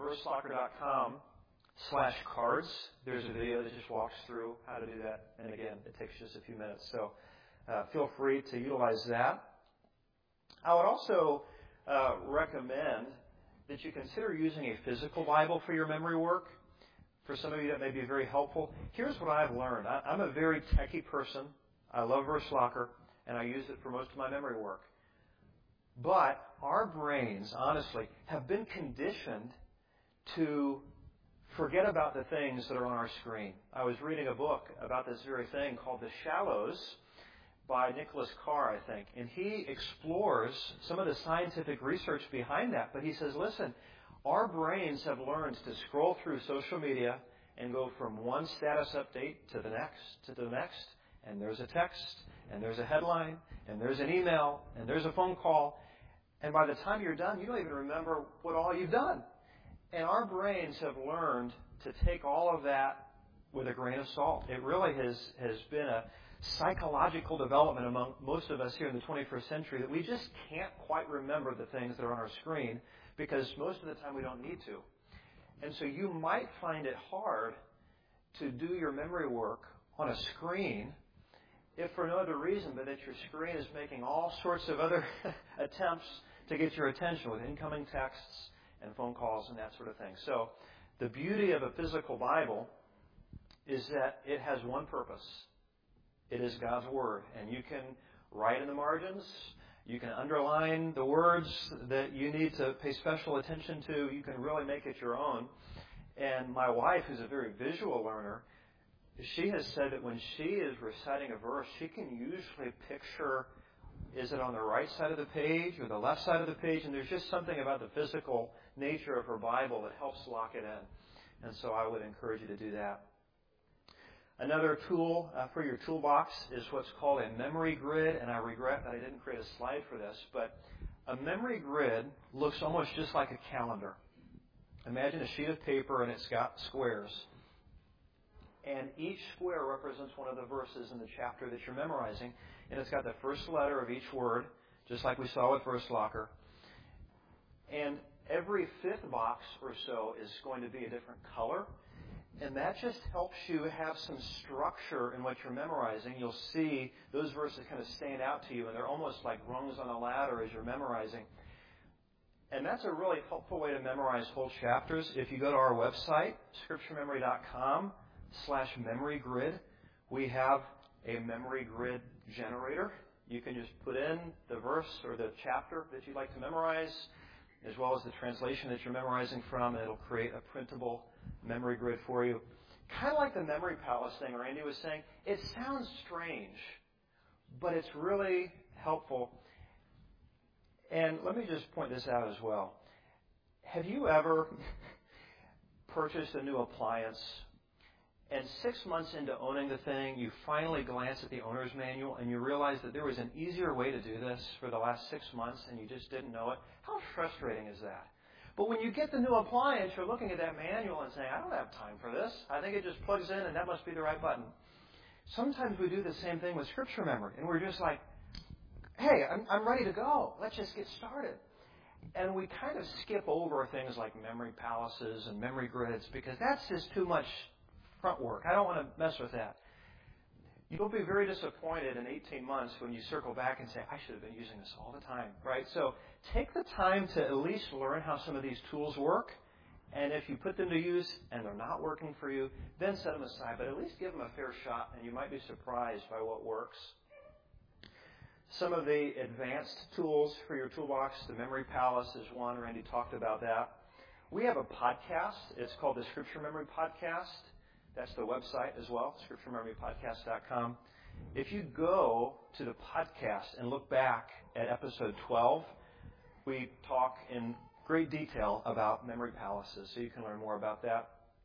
verselocker.com/cards, there's a video that just walks through how to do that. And again, it takes just a few minutes. So feel free to utilize that. I would also recommend that you consider using a physical Bible for your memory work. For some of you, that may be very helpful. Here's what I've learned. I'm a very techie person. I love VerseLocker, and I use it for most of my memory work. But our brains, honestly, have been conditioned to forget about the things that are on our screen. I was reading a book about this very thing called The Shallows by Nicholas Carr, I think. And he explores some of the scientific research behind that. But he says, listen, our brains have learned to scroll through social media and go from one status update to the next, and there's a text, and there's a headline, and there's an email, and there's a phone call. And by the time you're done, you don't even remember what all you've done. And our brains have learned to take all of that with a grain of salt. It really has been a psychological development among most of us here in the 21st century that we just can't quite remember the things that are on our screen because most of the time we don't need to. And so you might find it hard to do your memory work on a screen if for no other reason but that your screen is making all sorts of other attempts to get your attention with incoming texts and phone calls and that sort of thing. So the beauty of a physical Bible is that it has one purpose. It is God's Word. And you can write in the margins. You can underline the words that you need to pay special attention to. You can really make it your own. And my wife, who's a very visual learner, she has said that when she is reciting a verse, she can usually picture, is it on the right side of the page or the left side of the page? And there's just something about the physical nature of her Bible that helps lock it in. And so I would encourage you to do that. Another tool for your toolbox is what's called a memory grid, and I regret that I didn't create a slide for this, but a memory grid looks almost just like a calendar. Imagine a sheet of paper and it's got squares. And each square represents one of the verses in the chapter that you're memorizing, and it's got the first letter of each word, just like we saw with VerseLocker. And every fifth box or so is going to be a different color. And that just helps you have some structure in what you're memorizing. You'll see those verses kind of stand out to you, and they're almost like rungs on a ladder as you're memorizing. And that's a really helpful way to memorize whole chapters. If you go to our website, scripturememory.com/memorygrid, we have a memory grid generator. You can just put in the verse or the chapter that you'd like to memorize, as well as the translation that you're memorizing from, and it'll create a printable memory grid for you. Kind of like the Memory Palace thing Randy was saying. It sounds strange, but it's really helpful. And let me just point this out as well. Have you ever purchased a new appliance, and 6 months into owning the thing, you finally glance at the owner's manual and you realize that there was an easier way to do this for the last 6 months and you just didn't know it? How frustrating is that? But when you get the new appliance, you're looking at that manual and saying, I don't have time for this. I think it just plugs in and that must be the right button. Sometimes we do the same thing with Scripture memory, and we're just like, hey, I'm ready to go. Let's just get started. And we kind of skip over things like memory palaces and memory grids because that's just too much front work. I don't want to mess with that. You'll be very disappointed in 18 months when you circle back and say, I should have been using this all the time, right? So take the time to at least learn how some of these tools work. And if you put them to use and they're not working for you, then set them aside. But at least give them a fair shot, and you might be surprised by what works. Some of the advanced tools for your toolbox, the Memory Palace is one. Randy talked about that. We have a podcast. It's called the Scripture Memory Podcast. That's the website as well, scripturememorypodcast.com. If you go to the podcast and look back at episode 12, we talk in great detail about memory palaces, so you can learn more about that.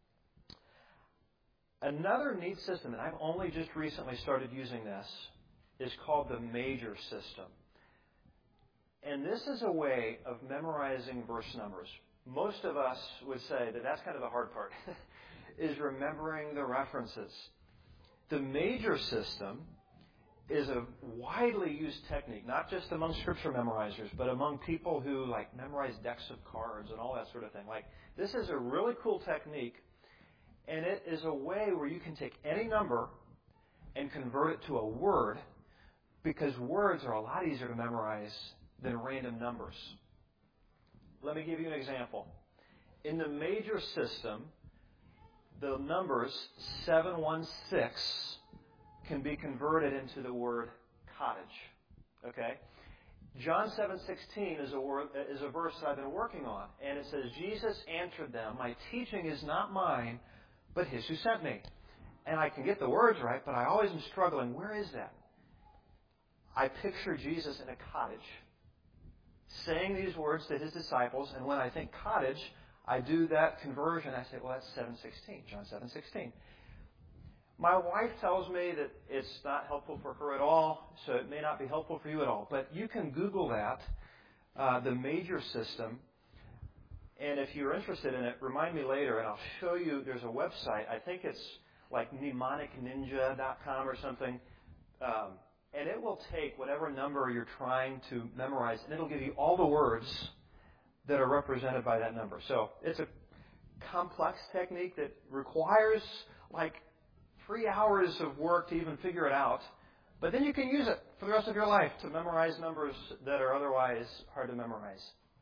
Another neat system, and I've only just recently started using this, is called the major system. And this is a way of memorizing verse numbers. Most of us would say that that's kind of the hard part, is remembering the references. The major system is a widely used technique, not just among scripture memorizers, but among people who memorize decks of cards and all that sort of thing. This is a really cool technique, and it is a way where you can take any number and convert it to a word, because words are a lot easier to memorize than random numbers. Let me give you an example. In the major system, the numbers 716 can be converted into the word cottage. Okay? John 7:16 is a verse that I've been working on, and it says, Jesus answered them, "My teaching is not mine, but His who sent me." And I can get the words right, but I always am struggling. Where is that? I picture Jesus in a cottage, saying these words to His disciples, and when I think cottage, I do that conversion. I say, well, that's 7:16, John 7:16. My wife tells me that it's not helpful for her at all, so it may not be helpful for you at all. But you can Google that, the major system, and if you're interested in it, remind me later, and I'll show you. There's a website. I think it's like mnemonicninja.com or something. And it will take whatever number you're trying to memorize, and it'll give you all the words that are represented by that number. So it's a complex technique that requires 3 hours of work to even figure it out. But then you can use it for the rest of your life to memorize numbers that are otherwise hard to memorize.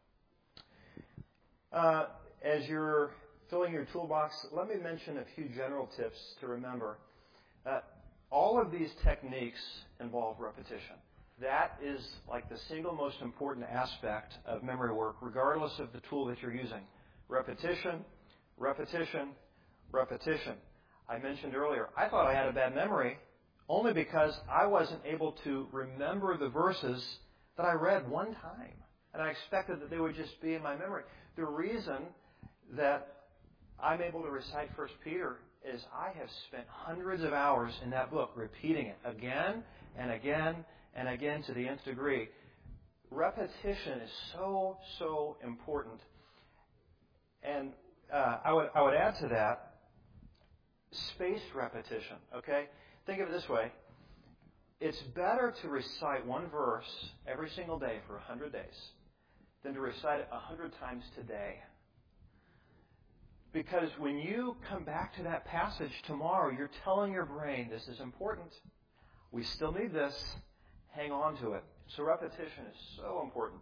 As you're filling your toolbox, let me mention a few general tips to remember. All of these techniques involve repetition. That is the single most important aspect of memory work, regardless of the tool that you're using. Repetition, repetition, repetition. I mentioned earlier, I thought I had a bad memory only because I wasn't able to remember the verses that I read one time. And I expected that they would just be in my memory. The reason that I'm able to recite 1 Peter is I have spent hundreds of hours in that book repeating it again and again and again to the nth degree. Repetition is so, so important. And I would add to that spaced repetition. Okay? Think of it this way. It's better to recite one verse every single day for 100 days than to recite it 100 times today. Because when you come back to that passage tomorrow, you're telling your brain, this is important. We still need this. Hang on to it. So repetition is so important.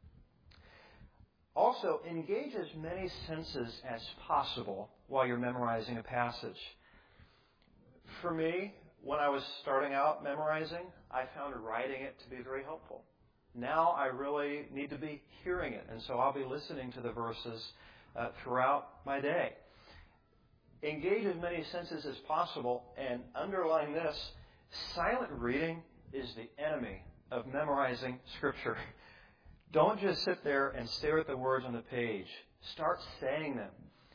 Also, engage as many senses as possible while you're memorizing a passage. For me, when I was starting out memorizing, I found writing it to be very helpful. Now I really need to be hearing it, and so I'll be listening to the verses throughout my day. Engage as many senses as possible, and underline this, silent reading is the enemy of memorizing Scripture. Don't just sit there and stare at the words on the page. Start saying them.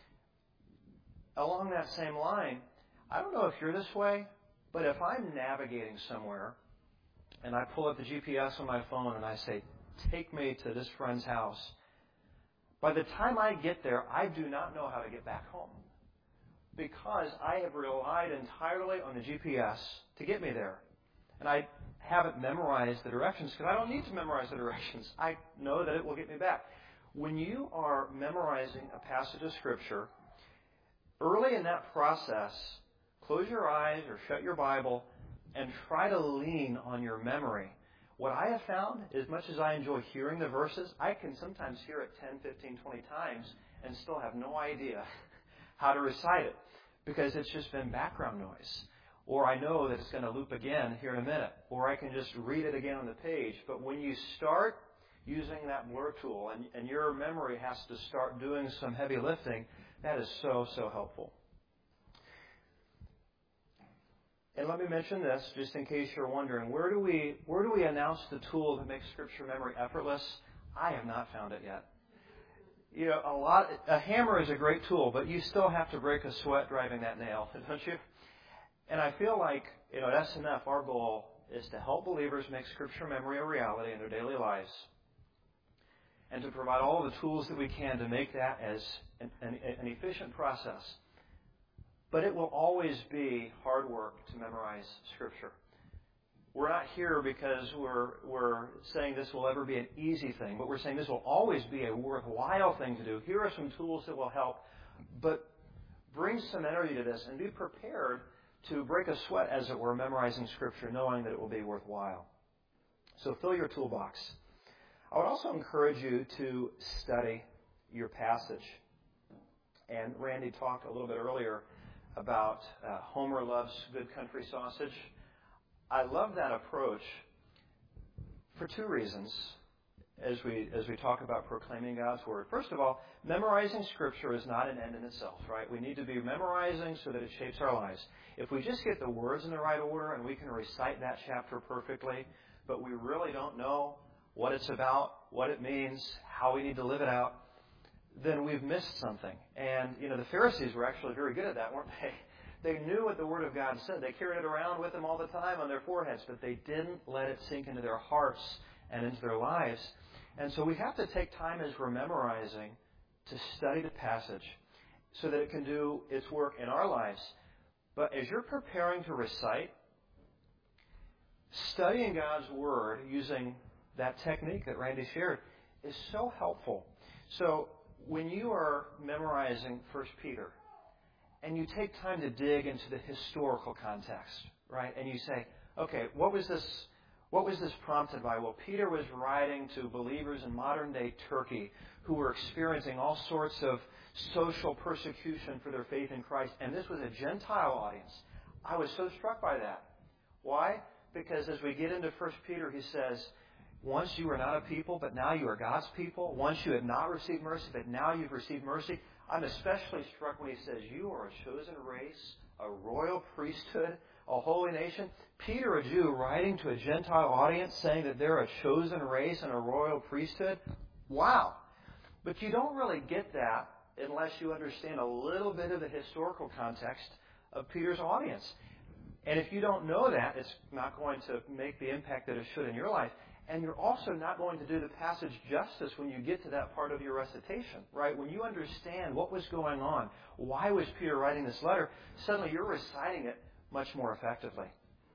Along that same line, I don't know if you're this way, but if I'm navigating somewhere and I pull up the GPS on my phone and I say, take me to this friend's house, by the time I get there, I do not know how to get back home because I have relied entirely on the GPS to get me there. And I haven't memorized the directions because I don't need to memorize the directions. I know that it will get me back. When you are memorizing a passage of Scripture, early in that process, close your eyes or shut your Bible and try to lean on your memory. What I have found, as much as I enjoy hearing the verses, I can sometimes hear it 10, 15, 20 times and still have no idea how to recite it because it's just been background noise. Or I know that it's going to loop again here in a minute. Or I can just read it again on the page. But when you start using that blur tool and your memory has to start doing some heavy lifting, that is so, so helpful. And let me mention this, just in case you're wondering, where do we announce the tool that makes Scripture memory effortless? I have not found it yet. You know, a hammer is a great tool, but you still have to break a sweat driving that nail, don't you? And I feel like, you know, at SNF, our goal is to help believers make Scripture memory a reality in their daily lives, and to provide all the tools that we can to make that as an efficient process. But it will always be hard work to memorize Scripture. We're not here because we're saying this will ever be an easy thing, but we're saying this will always be a worthwhile thing to do. Here are some tools that will help, but bring some energy to this and be prepared to break a sweat, as it were, memorizing Scripture, knowing that it will be worthwhile. So fill your toolbox. I would also encourage you to study your passage. And Randy talked a little bit earlier about Homer loves good country sausage. I love that approach for two reasons as we talk about proclaiming God's Word. First of all, memorizing Scripture is not an end in itself, right? We need to be memorizing so that it shapes our lives. If we just get the words in the right order and we can recite that chapter perfectly, but we really don't know what it's about, what it means, how we need to live it out, then we've missed something. And, you know, the Pharisees were actually very good at that, weren't they? They knew what the Word of God said. They carried it around with them all the time on their foreheads, but they didn't let it sink into their hearts and into their lives. And so we have to take time as we're memorizing to study the passage so that it can do its work in our lives. But as you're preparing to recite, studying God's Word using that technique that Randy shared is so helpful. So when you are memorizing 1 Peter and you take time to dig into the historical context, right? And you say, okay, what was this prompted by? Well, Peter was writing to believers in modern-day Turkey who were experiencing all sorts of social persecution for their faith in Christ, and this was a Gentile audience. I was so struck by that. Why? Because as we get into 1 Peter, he says, once you were not a people, but now you are God's people. Once you had not received mercy, but now you've received mercy. I'm especially struck when he says, you are a chosen race, a royal priesthood, a holy nation. Peter, a Jew, writing to a Gentile audience, saying that they're a chosen race and a royal priesthood. Wow. But you don't really get that unless you understand a little bit of the historical context of Peter's audience. And if you don't know that, it's not going to make the impact that it should in your life. And you're also not going to do the passage justice when you get to that part of your recitation, right? When you understand what was going on, why was Peter writing this letter, suddenly you're reciting it much more effectively.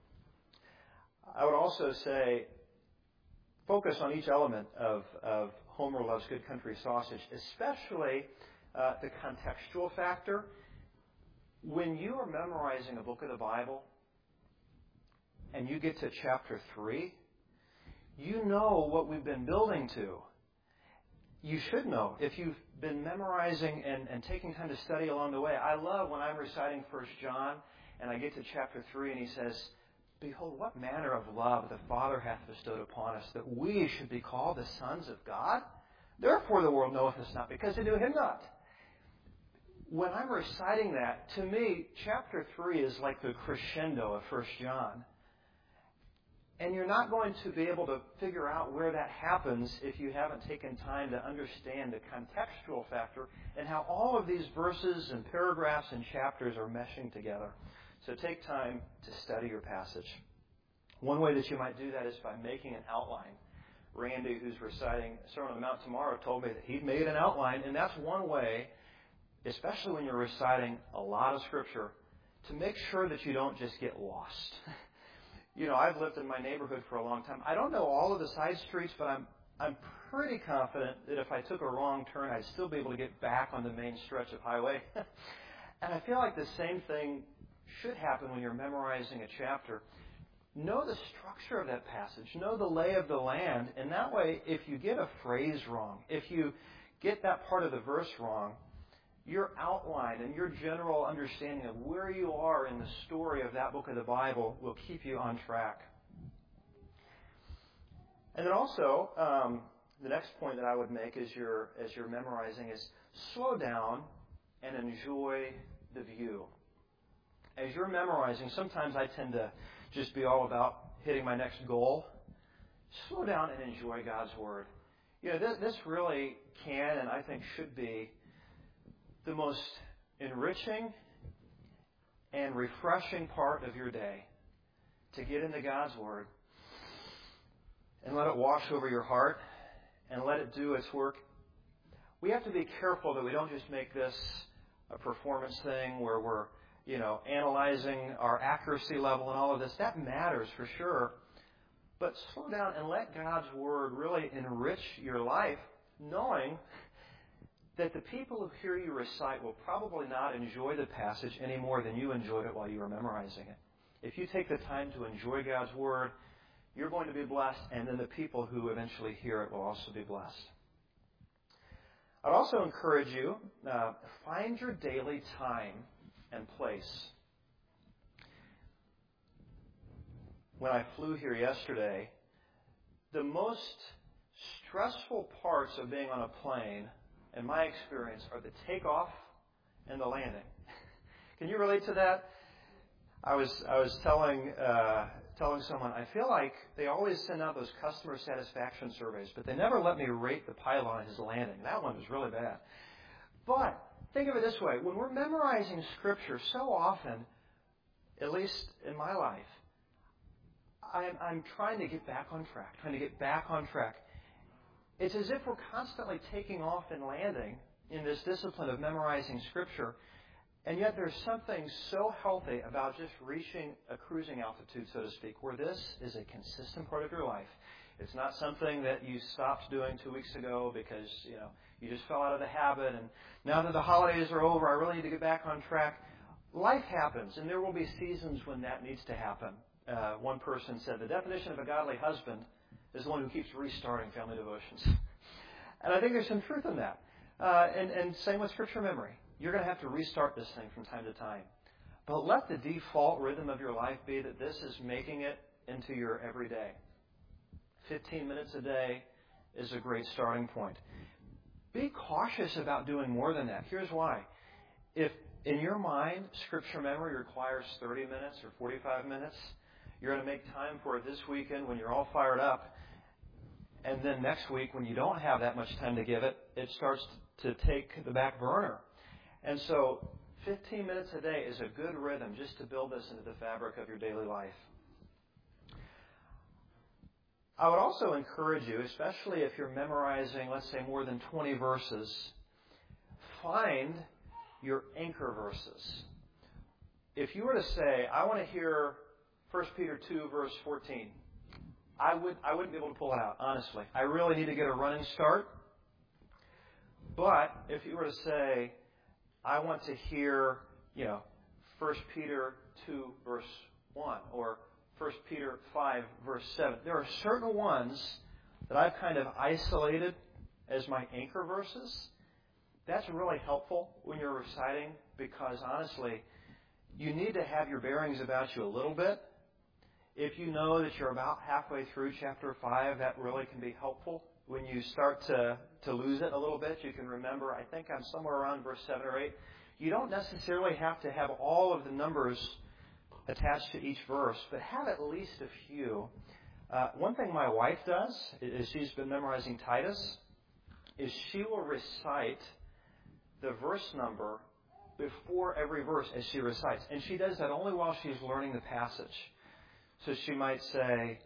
I would also say focus on each element of Homer Loves Good Country Sausage, especially the contextual factor. When you are memorizing a book of the Bible and you get to chapter 3, you know what we've been building to. You should know if you've been memorizing and taking time to study along the way. I love when I'm reciting 1 John and I get to chapter 3 and he says, behold, what manner of love the Father hath bestowed upon us, that we should be called the sons of God? Therefore the world knoweth us not, because they knew him not. When I'm reciting that, to me, chapter 3 is like the crescendo of 1 John. And you're not going to be able to figure out where that happens if you haven't taken time to understand the contextual factor and how all of these verses and paragraphs and chapters are meshing together. So take time to study your passage. One way that you might do that is by making an outline. Randy, who's reciting Sermon on the Mount tomorrow, told me that he'd made an outline, and that's one way, especially when you're reciting a lot of Scripture, to make sure that you don't just get lost. You know, I've lived in my neighborhood for a long time. I don't know all of the side streets, but I'm pretty confident that if I took a wrong turn, I'd still be able to get back on the main stretch of highway. And I feel like the same thing should happen when you're memorizing a chapter. Know the structure of that passage. Know the lay of the land. And that way, if you get a phrase wrong, if you get that part of the verse wrong, your outline and your general understanding of where you are in the story of that book of the Bible will keep you on track. And then also, the next point that I would make as you're memorizing is slow down and enjoy the view. as you're memorizing, sometimes I tend to just be all about hitting my next goal. Slow down and enjoy God's Word. This really can and I think should be the most enriching and refreshing part of your day, to get into God's Word and let it wash over your heart and let it do its work. We have to be careful that we don't just make this a performance thing where we're, analyzing our accuracy level and all of this. That matters for sure. But slow down and let God's Word really enrich your life, knowing that the people who hear you recite will probably not enjoy the passage any more than you enjoyed it while you were memorizing it. If you take the time to enjoy God's Word, you're going to be blessed, and then the people who eventually hear it will also be blessed. I'd also encourage you, find your daily time and place. When I flew here yesterday, the most stressful parts of being on a plane, in my experience, are the takeoff and the landing. Can you relate to that? I was telling someone, I feel like they always send out those customer satisfaction surveys, but they never let me rate the pilot on his landing. That one was really bad. But think of it this way. When we're memorizing Scripture, so often, at least in my life, I'm trying to get back on track. It's as if we're constantly taking off and landing in this discipline of memorizing Scripture, and yet there's something so healthy about just reaching a cruising altitude, so to speak, where this is a consistent part of your life. It's not something that you stopped doing 2 weeks ago because, you just fell out of the habit, and now that the holidays are over, I really need to get back on track. Life happens, and there will be seasons when that needs to happen. One person said, the definition of a godly husband is the one who keeps restarting family devotions. And I think there's some truth in that. And same with Scripture memory. You're going to have to restart this thing from time to time. But let the default rhythm of your life be that this is making it into your everyday. 15 minutes a day is a great starting point. Be cautious about doing more than that. Here's why. If in your mind Scripture memory requires 30 minutes or 45 minutes, you're going to make time for it this weekend when you're all fired up. And then next week, when you don't have that much time to give it, it starts to take the back burner. And so 15 minutes a day is a good rhythm just to build this into the fabric of your daily life. I would also encourage you, especially if you're memorizing, let's say, more than 20 verses, find your anchor verses. If you were to say, I want to hear 1 Peter 2, verse 14, I wouldn't be able to pull it out, honestly. I really need to get a running start. But if you were to say, I want to hear, 1 Peter 2, verse 1, or 1 Peter 5, verse 7, there are certain ones that I've kind of isolated as my anchor verses. That's really helpful when you're reciting because, honestly, you need to have your bearings about you a little bit. If you know that you're about halfway through chapter 5, that really can be helpful. When you start to lose it a little bit, you can remember, I think I'm somewhere around verse 7 or 8. You don't necessarily have to have all of the numbers attached to each verse, but have at least a few. One thing my wife does, is she's been memorizing Titus, is she will recite the verse number before every verse as she recites. And she does that only while she's learning the passage. So she might say,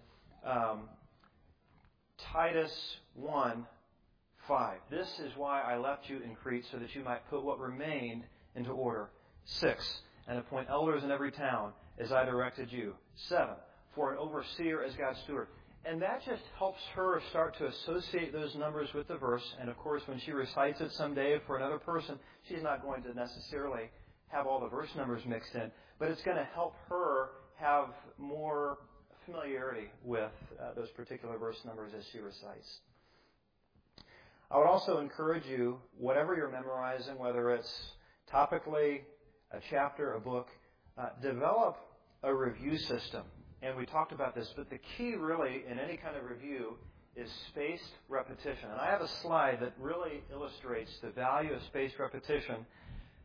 Titus 1, 5. This is why I left you in Crete, so that you might put what remained into order. 6. And appoint elders in every town, as I directed you. 7. For an overseer as God's steward. And that just helps her start to associate those numbers with the verse. And of course, when she recites it someday for another person, she's not going to necessarily have all the verse numbers mixed in. But it's going to help her have more familiarity with those particular verse numbers as she recites. I would also encourage you, whatever you're memorizing, whether it's topically, a chapter, a book, develop a review system. And we talked about this, but the key really in any kind of review is spaced repetition. And I have a slide that really illustrates the value of spaced repetition.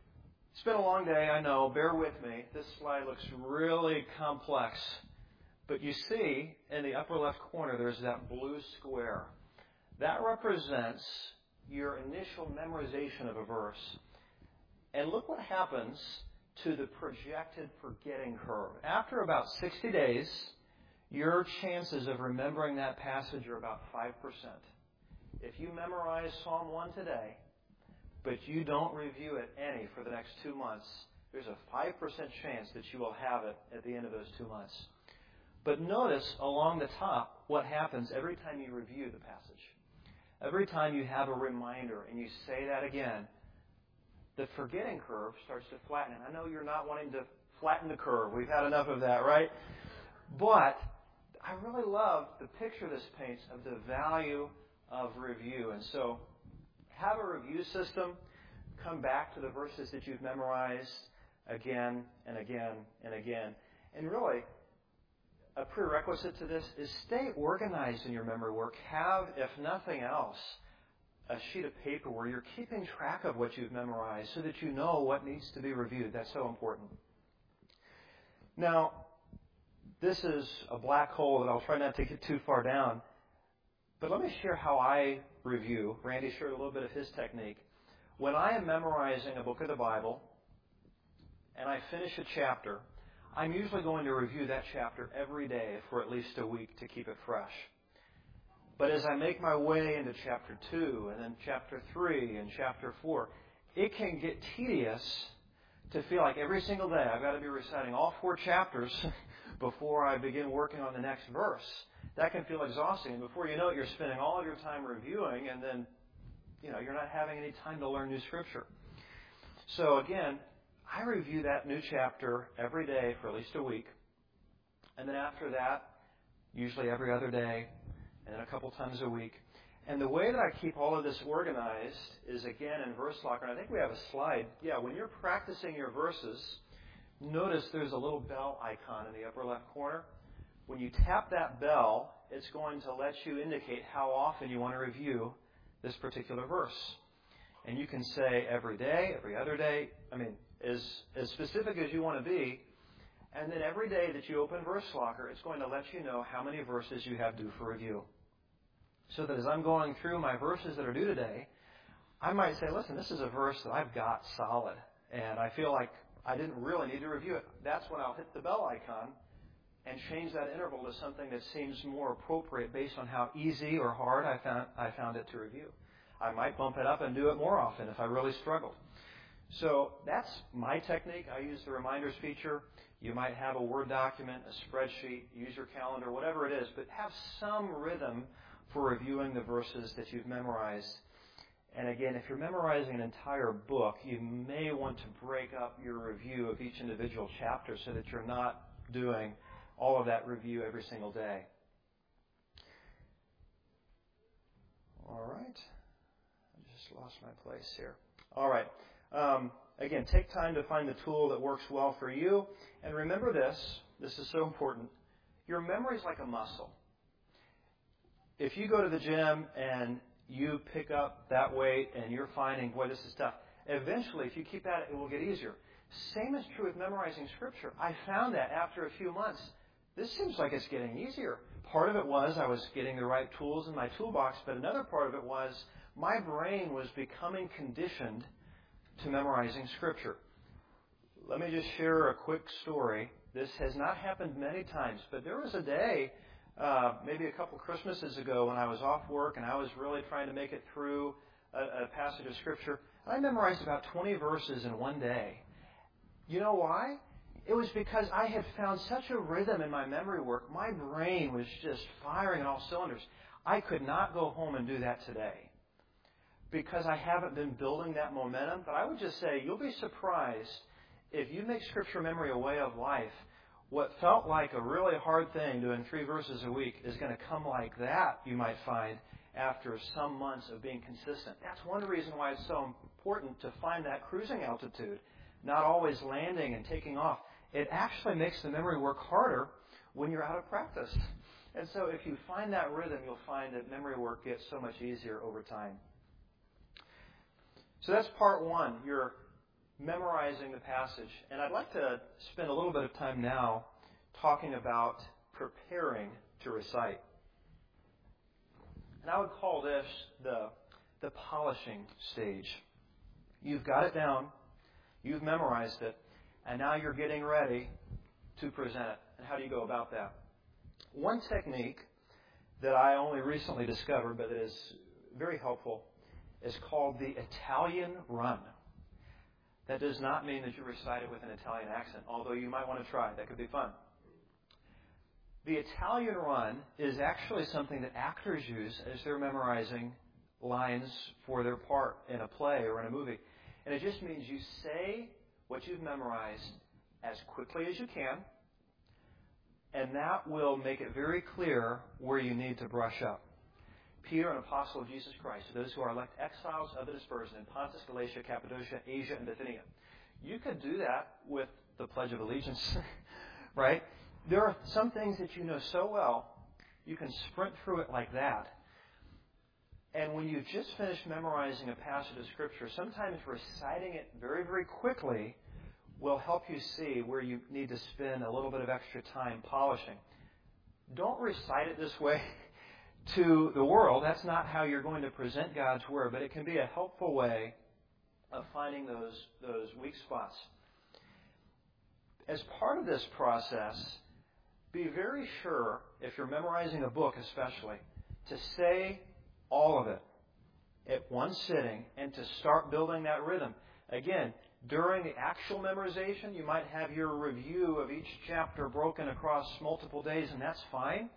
It's been a long day, I know. Bear with me. This slide looks really complex. But you see in the upper left corner there's that blue square. That represents your initial memorization of a verse. And look what happens to the projected forgetting curve. After about 60 days, your chances of remembering that passage are about 5%. If you memorize Psalm 1 today, but you don't review it any for the next 2 months, there's a 5% chance that you will have it at the end of those 2 months. But notice along the top what happens every time you review the passage. Every time you have a reminder and you say that again, the forgetting curve starts to flatten. And I know you're not wanting to flatten the curve. We've had enough of that, right? But I really love the picture this paints of the value of review. And so have a review system. Come back to the verses that you've memorized again and again and again. And really, a prerequisite to this is stay organized in your memory work. Have, if nothing else, a sheet of paper where you're keeping track of what you've memorized so that you know what needs to be reviewed. That's so important. Now, this is a black hole that I'll try not to get too far down. But let me share how I review. Randy shared a little bit of his technique. When I am memorizing a book of the Bible and I finish a chapter, I'm usually going to review that chapter every day for at least a week to keep it fresh. But as I make my way into chapter 2 and then chapter 3 and chapter 4, it can get tedious to feel like every single day I've got to be reciting all 4 chapters before I begin working on the next verse. That can feel exhausting. And before you know it, you're spending all of your time reviewing and then, you're not having any time to learn new Scripture. So again, I review that new chapter every day for at least a week. And then after that, usually every other day, and then a couple times a week. And the way that I keep all of this organized is, again, in Verse Locker. And I think we have a slide. Yeah, when you're practicing your verses, notice there's a little bell icon in the upper left corner. When you tap that bell, it's going to let you indicate how often you want to review this particular verse. And you can say every day, every other day, as specific as you want to be. And then every day that you open Verse Locker, it's going to let you know how many verses you have due for review. So that as I'm going through my verses that are due today, I might say, listen, this is a verse that I've got solid, and I feel like I didn't really need to review it. That's when I'll hit the bell icon and change that interval to something that seems more appropriate based on how easy or hard I found it to review. I might bump it up and do it more often if I really struggled. So that's my technique. I use the reminders feature. You might have a Word document, a spreadsheet, use your calendar, whatever it is, but have some rhythm for reviewing the verses that you've memorized. And again, if you're memorizing an entire book, you may want to break up your review of each individual chapter so that you're not doing all of that review every single day. All right. I just lost my place here. All right. Again, take time to find the tool that works well for you. And remember this. This is so important. Your memory is like a muscle. If you go to the gym and you pick up that weight and you're finding, boy, this is tough, eventually, if you keep at it, it will get easier. Same is true with memorizing Scripture. I found that after a few months, this seems like it's getting easier. Part of it was I was getting the right tools in my toolbox, but another part of it was my brain was becoming conditioned to memorizing Scripture. Let me just share a quick story. This has not happened many times, but there was a day, maybe a couple Christmases ago, when I was off work and I was really trying to make it through a passage of Scripture. I memorized about 20 verses in one day. You know why? It was because I had found such a rhythm in my memory work. My brain was just firing on all cylinders. I could not go home and do that today because I haven't been building that momentum. But I would just say you'll be surprised if you make Scripture memory a way of life. What felt like a really hard thing, doing 3 verses a week, is going to come like that, you might find, after some months of being consistent. That's one reason why it's so important to find that cruising altitude, not always landing and taking off. It actually makes the memory work harder when you're out of practice. And so if you find that rhythm, you'll find that memory work gets so much easier over time. So that's part one. You're memorizing the passage. And I'd like to spend a little bit of time now talking about preparing to recite. And I would call this the polishing stage. You've got it down, you've memorized it, and now you're getting ready to present it. And how do you go about that? One technique that I only recently discovered, but is very helpful, is called the Italian run. That does not mean that you recite it with an Italian accent, although you might want to try. That could be fun. The Italian run is actually something that actors use as they're memorizing lines for their part in a play or in a movie. And it just means you say what you've memorized as quickly as you can, and that will make it very clear where you need to brush up. Peter, an apostle of Jesus Christ, to those who are elect exiles of the dispersion in Pontus, Galatia, Cappadocia, Asia, and Bithynia. You could do that with the Pledge of Allegiance, right? There are some things that you know so well, you can sprint through it like that. And when you've just finished memorizing a passage of Scripture, sometimes reciting it very, very quickly will help you see where you need to spend a little bit of extra time polishing. Don't recite it this way to the world. That's not how you're going to present God's Word, but it can be a helpful way of finding those weak spots. As part of this process, be very sure, if you're memorizing a book especially, to say all of it at one sitting and to start building that rhythm. Again, during the actual memorization, you might have your review of each chapter broken across multiple days, and that's fine.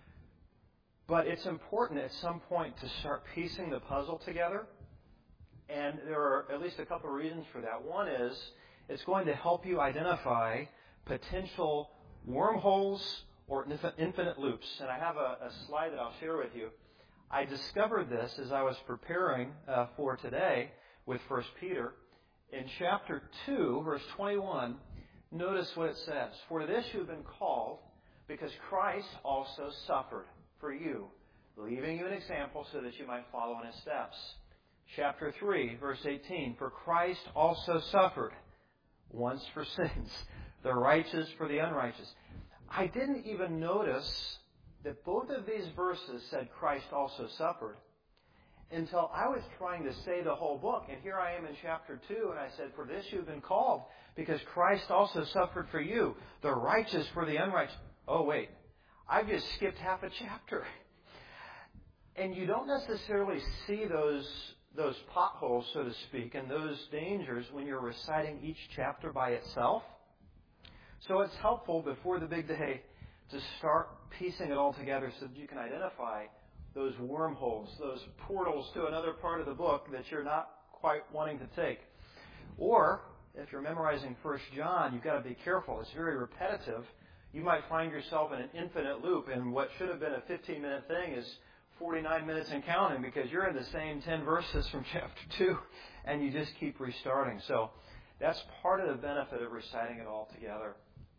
But it's important at some point to start piecing the puzzle together. And there are at least a couple of reasons for that. One is it's going to help you identify potential wormholes or infinite loops. And I have a slide that I'll share with you. I discovered this as I was preparing for today with 1 Peter. In chapter 2, verse 21, notice what it says. For this you have been called, because Christ also suffered for you, leaving you an example so that you might follow in His steps. Chapter 3, verse 18, for Christ also suffered once for sins, the righteous for the unrighteous. I didn't even notice that both of these verses said Christ also suffered until I was trying to say the whole book. And here I am in chapter 2, and I said, for this you've been called, because Christ also suffered for you, the righteous for the unrighteous. Oh, wait, I've just skipped half a chapter. And you don't necessarily see those potholes, so to speak, and those dangers when you're reciting each chapter by itself. So it's helpful before the big day to start piecing it all together so that you can identify those wormholes, those portals to another part of the book that you're not quite wanting to take. Or, if you're memorizing 1 John, you've got to be careful. It's very repetitive. You might find yourself in an infinite loop, and what should have been a 15-minute thing is 49 minutes and counting, because you're in the same 10 verses from chapter 2, and you just keep restarting. So that's part of the benefit of reciting it all together.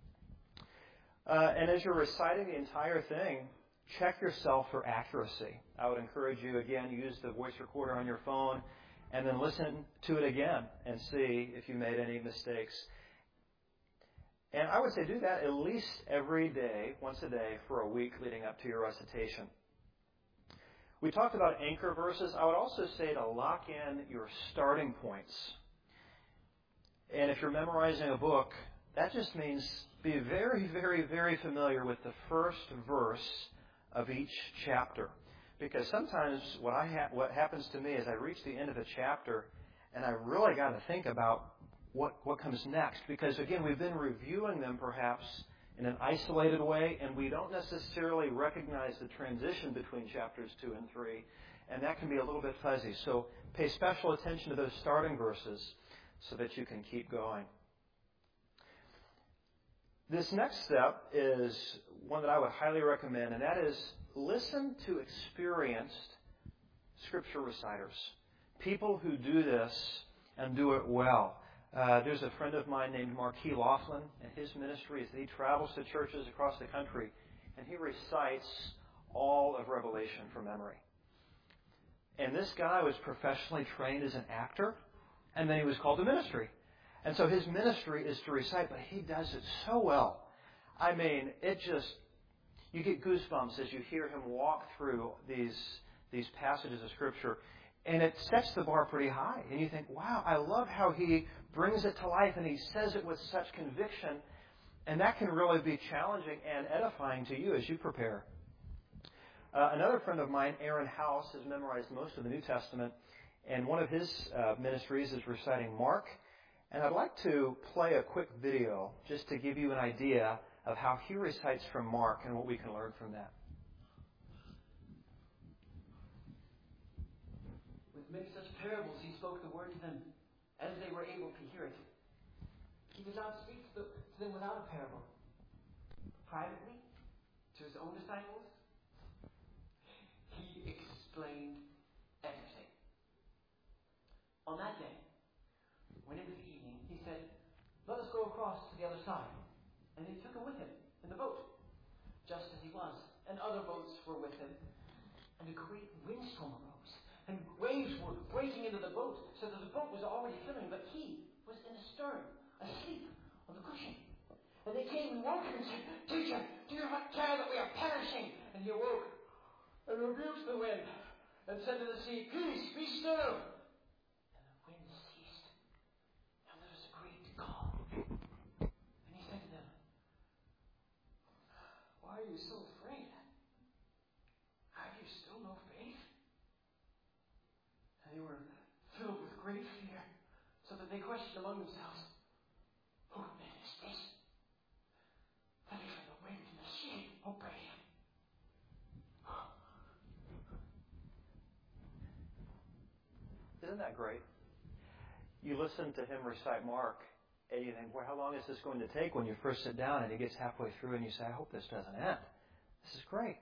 And as you're reciting the entire thing, check yourself for accuracy. I would encourage you, again, use the voice recorder on your phone and then listen to it again and see if you made any mistakes. And I would say do that at least every day, once a day, for a week leading up to your recitation. We talked about anchor verses. I would also say to lock in your starting points. And if you're memorizing a book, that just means be very, very, very familiar with the first verse of each chapter. Because sometimes what happens to me is I reach the end of a chapter and I really got to think about what comes next. Because, again, we've been reviewing them perhaps in an isolated way, and we don't necessarily recognize the transition between chapters 2 and 3, and that can be a little bit fuzzy. So pay special attention to those starting verses so that you can keep going. This next step is one that I would highly recommend, and that is listen to experienced Scripture reciters, people who do this and do it well. There's a friend of mine named Marquis Laughlin, and his ministry is that he travels to churches across the country, and he recites all of Revelation from memory. And this guy was professionally trained as an actor, and then he was called to ministry. And so his ministry is to recite, but he does it so well. I mean, you get goosebumps as you hear him walk through these passages of Scripture. And it sets the bar pretty high. And you think, wow, I love how he brings it to life and he says it with such conviction. And that can really be challenging and edifying to you as you prepare. Another friend of mine, Aaron House, has memorized most of the New Testament. And one of his ministries is reciting Mark. And I'd like to play a quick video just to give you an idea of how he recites from Mark and what we can learn from that. With many such parables, he spoke the word to them as they were able to hear it. He did not speak to them without a parable. Privately, to his own disciples, he explained everything. On that day, when it was evening, he said, "Let us go across to the other side." And they took him with him in the boat, just as he was. And other boats were with him. And a great windstorm arose, and waves were breaking into the boat, so that the boat was already filling, but he was in the stern, asleep on the cushion. And they came and woke him and said, "Teacher, do you not care that we are perishing?" And he awoke and rebuked the wind and said to the sea, "Peace, be still." And the wind ceased, and there was a great calm. And he said to them, "Why are you so afraid? Have you still no faith?" And they were filled with great fear, so that they questioned among themselves, "Who then is this, that even the wind and the sea obey him?" Isn't that great? You listen to him recite Mark, and you think, well, how long is this going to take when you first sit down and he gets halfway through and you say, I hope this doesn't end. This is great.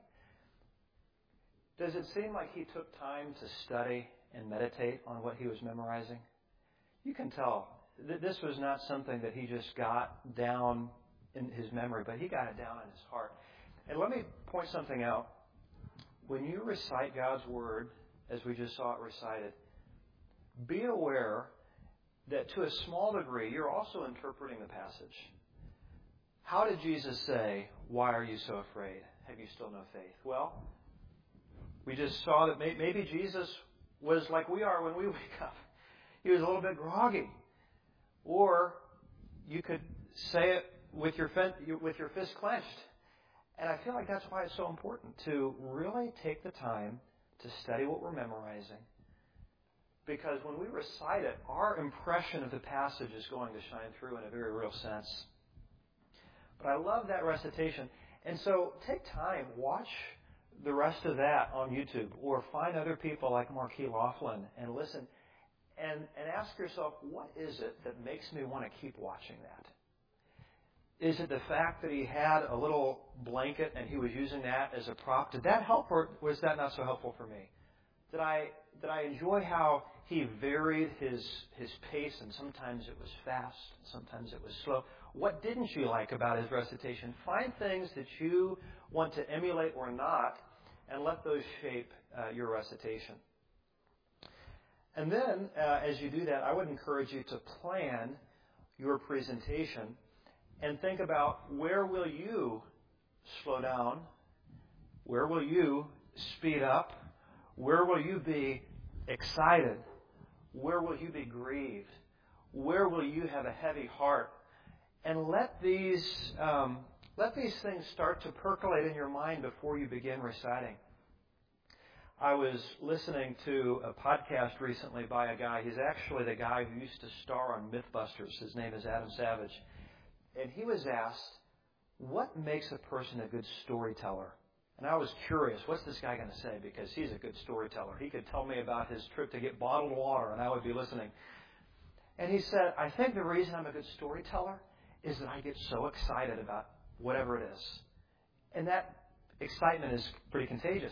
Does it seem like he took time to study and meditate on what he was memorizing? You can tell that this was not something that he just got down in his memory, but he got it down in his heart. And let me point something out. When you recite God's Word, as we just saw it recited, be aware that to a small degree, you're also interpreting the passage. How did Jesus say, "Why are you so afraid? Have you still no faith?" Well, we just saw that maybe Jesus was like we are when we wake up. He was a little bit groggy. Or you could say it with your fist clenched. And I feel like that's why it's so important to really take the time to study what we're memorizing. Because when we recite it, our impression of the passage is going to shine through in a very real sense. But I love that recitation. And so take time, watch the rest of that on YouTube, or find other people like Marquis Laughlin and listen. And ask yourself, what is it that makes me want to keep watching that? Is it the fact that he had a little blanket and he was using that as a prop? Did that help, or was that not so helpful for me? Did I enjoy how he varied his pace, and sometimes it was fast, sometimes it was slow? What didn't you like about his recitation? Find things that you want to emulate or not, and let those shape your recitation. And then, as you do that, I would encourage you to plan your presentation and think about, where will you slow down? Where will you speed up? Where will you be excited? Where will you be grieved? Where will you have a heavy heart? And let these things start to percolate in your mind before you begin reciting. I was listening to a podcast recently by a guy. He's actually the guy who used to star on Mythbusters. His name is Adam Savage. And he was asked, what makes a person a good storyteller? And I was curious, what's this guy going to say? Because he's a good storyteller. He could tell me about his trip to get bottled water, and I would be listening. And he said, I think the reason I'm a good storyteller is that I get so excited about whatever it is. And that excitement is pretty contagious.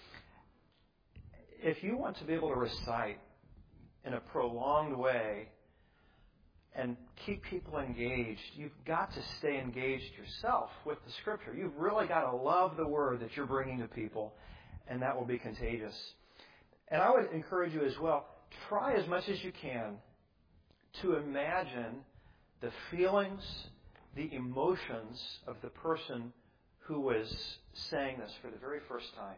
If you want to be able to recite in a prolonged way and keep people engaged, you've got to stay engaged yourself with the Scripture. You've really got to love the Word that you're bringing to people, and that will be contagious. And I would encourage you as well, try as much as you can to imagine the feelings, the emotions of the person who was saying this for the very first time.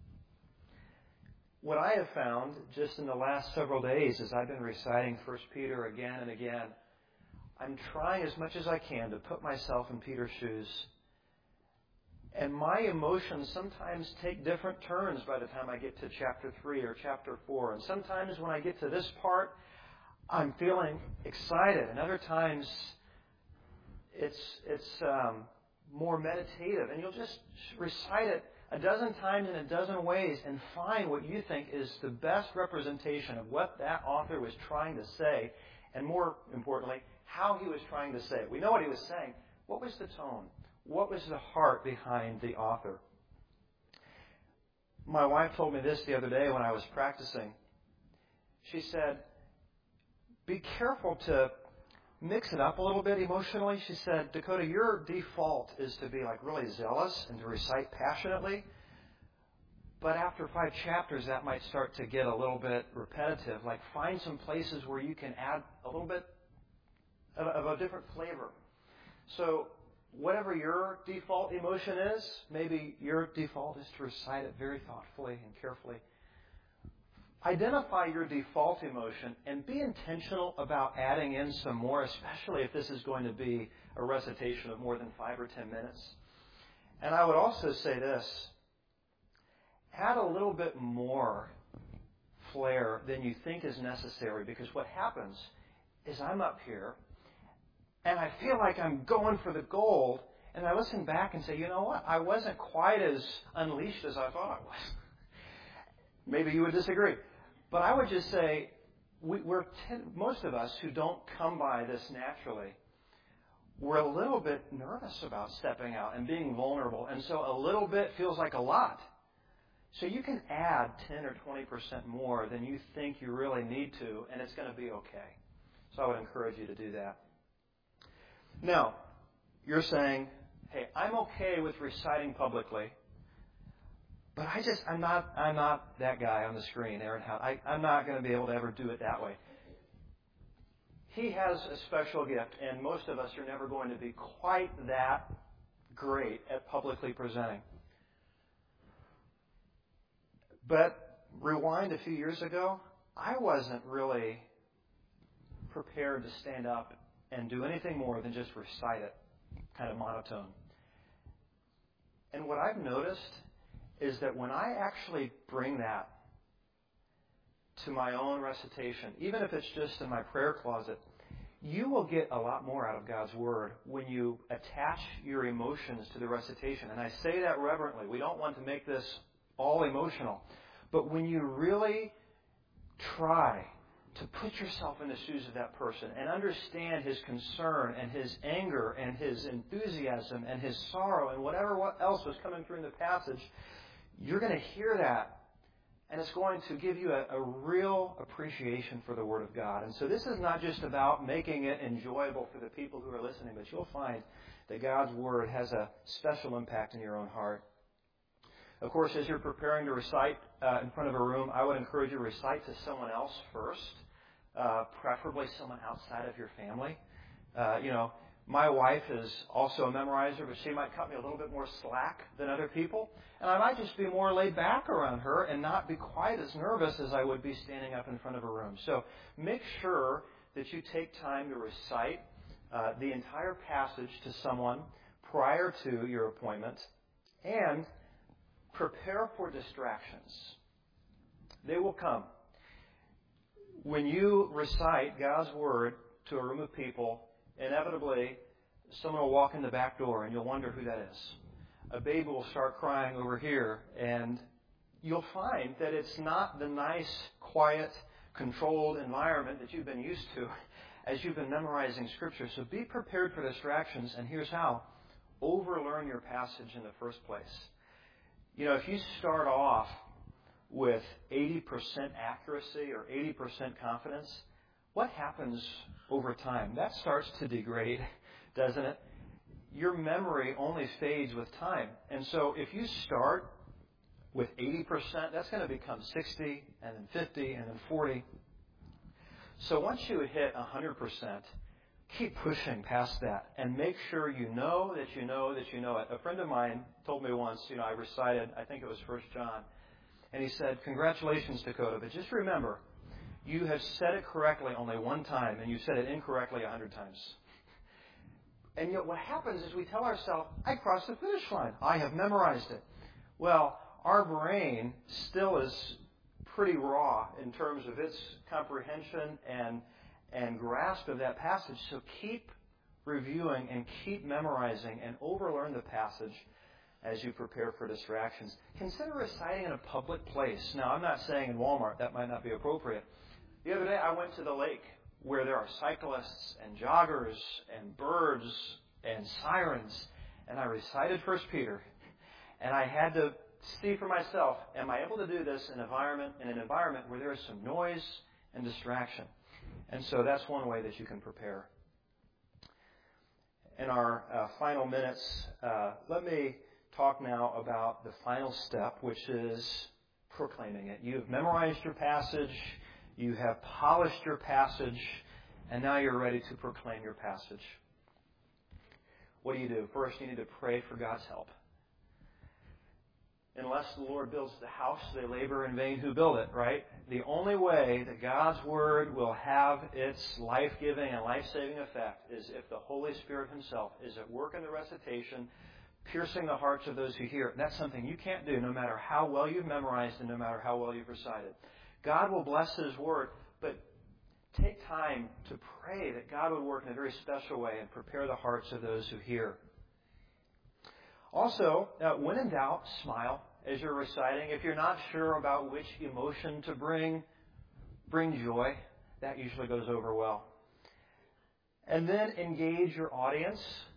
What I have found just in the last several days as I've been reciting 1 Peter again and again, I'm trying as much as I can to put myself in Peter's shoes. And my emotions sometimes take different turns by the time I get to chapter 3 or chapter 4. And sometimes when I get to this part, I'm feeling excited. And other times it's more meditative. And you'll just recite it a dozen times in a dozen ways and find what you think is the best representation of what that author was trying to say. And more importantly, how he was trying to say it. We know what he was saying. What was the tone? What was the heart behind the author? My wife told me this the other day when I was practicing. She said, be careful to mix it up a little bit emotionally. She said, Dakota, your default is to be like really zealous and to recite passionately. But after 5 chapters, that might start to get a little bit repetitive. Like find some places where you can add a little bit of a different flavor. So whatever your default emotion is, maybe your default is to recite it very thoughtfully and carefully. Identify your default emotion and be intentional about adding in some more, especially if this is going to be a recitation of more than 5 or 10 minutes. And I would also say this, add a little bit more flair than you think is necessary, because what happens is I'm up here and I feel like I'm going for the gold, and I listen back and say, you know what? I wasn't quite as unleashed as I thought I was. Maybe you would disagree. But I would just say, most of us who don't come by this naturally, we're a little bit nervous about stepping out and being vulnerable. And so a little bit feels like a lot. So you can add 10 or 20% more than you think you really need to, and it's going to be okay. So I would encourage you to do that. Now, you're saying, hey, I'm okay with reciting publicly, but I'm not that guy on the screen, Aaron Howe. I'm not going to be able to ever do it that way. He has a special gift, and most of us are never going to be quite that great at publicly presenting. But rewind a few years ago, I wasn't really prepared to stand up and do anything more than just recite it, kind of monotone. And what I've noticed is that when I actually bring that to my own recitation, even if it's just in my prayer closet, you will get a lot more out of God's Word when you attach your emotions to the recitation. And I say that reverently. We don't want to make this all emotional. But when you really try to put yourself in the shoes of that person and understand his concern and his anger and his enthusiasm and his sorrow and whatever else was coming through in the passage, you're going to hear that. And it's going to give you a real appreciation for the Word of God. And so this is not just about making it enjoyable for the people who are listening, but you'll find that God's Word has a special impact in your own heart. Of course, as you're preparing to recite in front of a room, I would encourage you to recite to someone else first, preferably someone outside of your family. My wife is also a memorizer, but she might cut me a little bit more slack than other people. And I might just be more laid back around her and not be quite as nervous as I would be standing up in front of a room. So make sure that you take time to recite the entire passage to someone prior to your appointment, and prepare for distractions. They will come. When you recite God's Word to a room of people, inevitably someone will walk in the back door and you'll wonder who that is. A baby will start crying over here, and you'll find that it's not the nice, quiet, controlled environment that you've been used to as you've been memorizing Scripture. So be prepared for distractions, and here's how. Overlearn your passage in the first place. If you start off with 80% accuracy or 80% confidence, what happens over time? That starts to degrade, doesn't it? Your memory only fades with time. And so if you start with 80%, that's going to become 60, and then 50, and then 40. So once you hit 100%, keep pushing past that and make sure you know that you know that you know it. A friend of mine told me once, I recited, I think it was 1 John, and he said, "Congratulations, Dakota, but just remember, you have said it correctly only one time, and you said it incorrectly 100 times." And yet what happens is we tell ourselves, "I crossed the finish line. I have memorized it." Well, our brain still is pretty raw in terms of its comprehension and grasp of that passage. So keep reviewing and keep memorizing and overlearn the passage as you prepare for distractions. Consider reciting in a public place. Now, I'm not saying in Walmart. That might not be appropriate. The other day, I went to the lake where there are cyclists and joggers and birds and sirens, and I recited 1 Peter, and I had to see for myself, am I able to do this in an environment where there is some noise and distraction? And so that's one way that you can prepare. In our final minutes, let me talk now about the final step, which is proclaiming it. You have memorized your passage, you have polished your passage, and now you're ready to proclaim your passage. What do? First, you need to pray for God's help. Unless the Lord builds the house, they labor in vain who build it, right? The only way that God's Word will have its life-giving and life-saving effect is if the Holy Spirit Himself is at work in the recitation, piercing the hearts of those who hear it. That's something you can't do no matter how well you've memorized and no matter how well you've recited. God will bless His Word, but take time to pray that God would work in a very special way and prepare the hearts of those who hear. Also, when in doubt, smile as you're reciting. If you're not sure about which emotion to bring joy. That usually goes over well. And then engage your audience.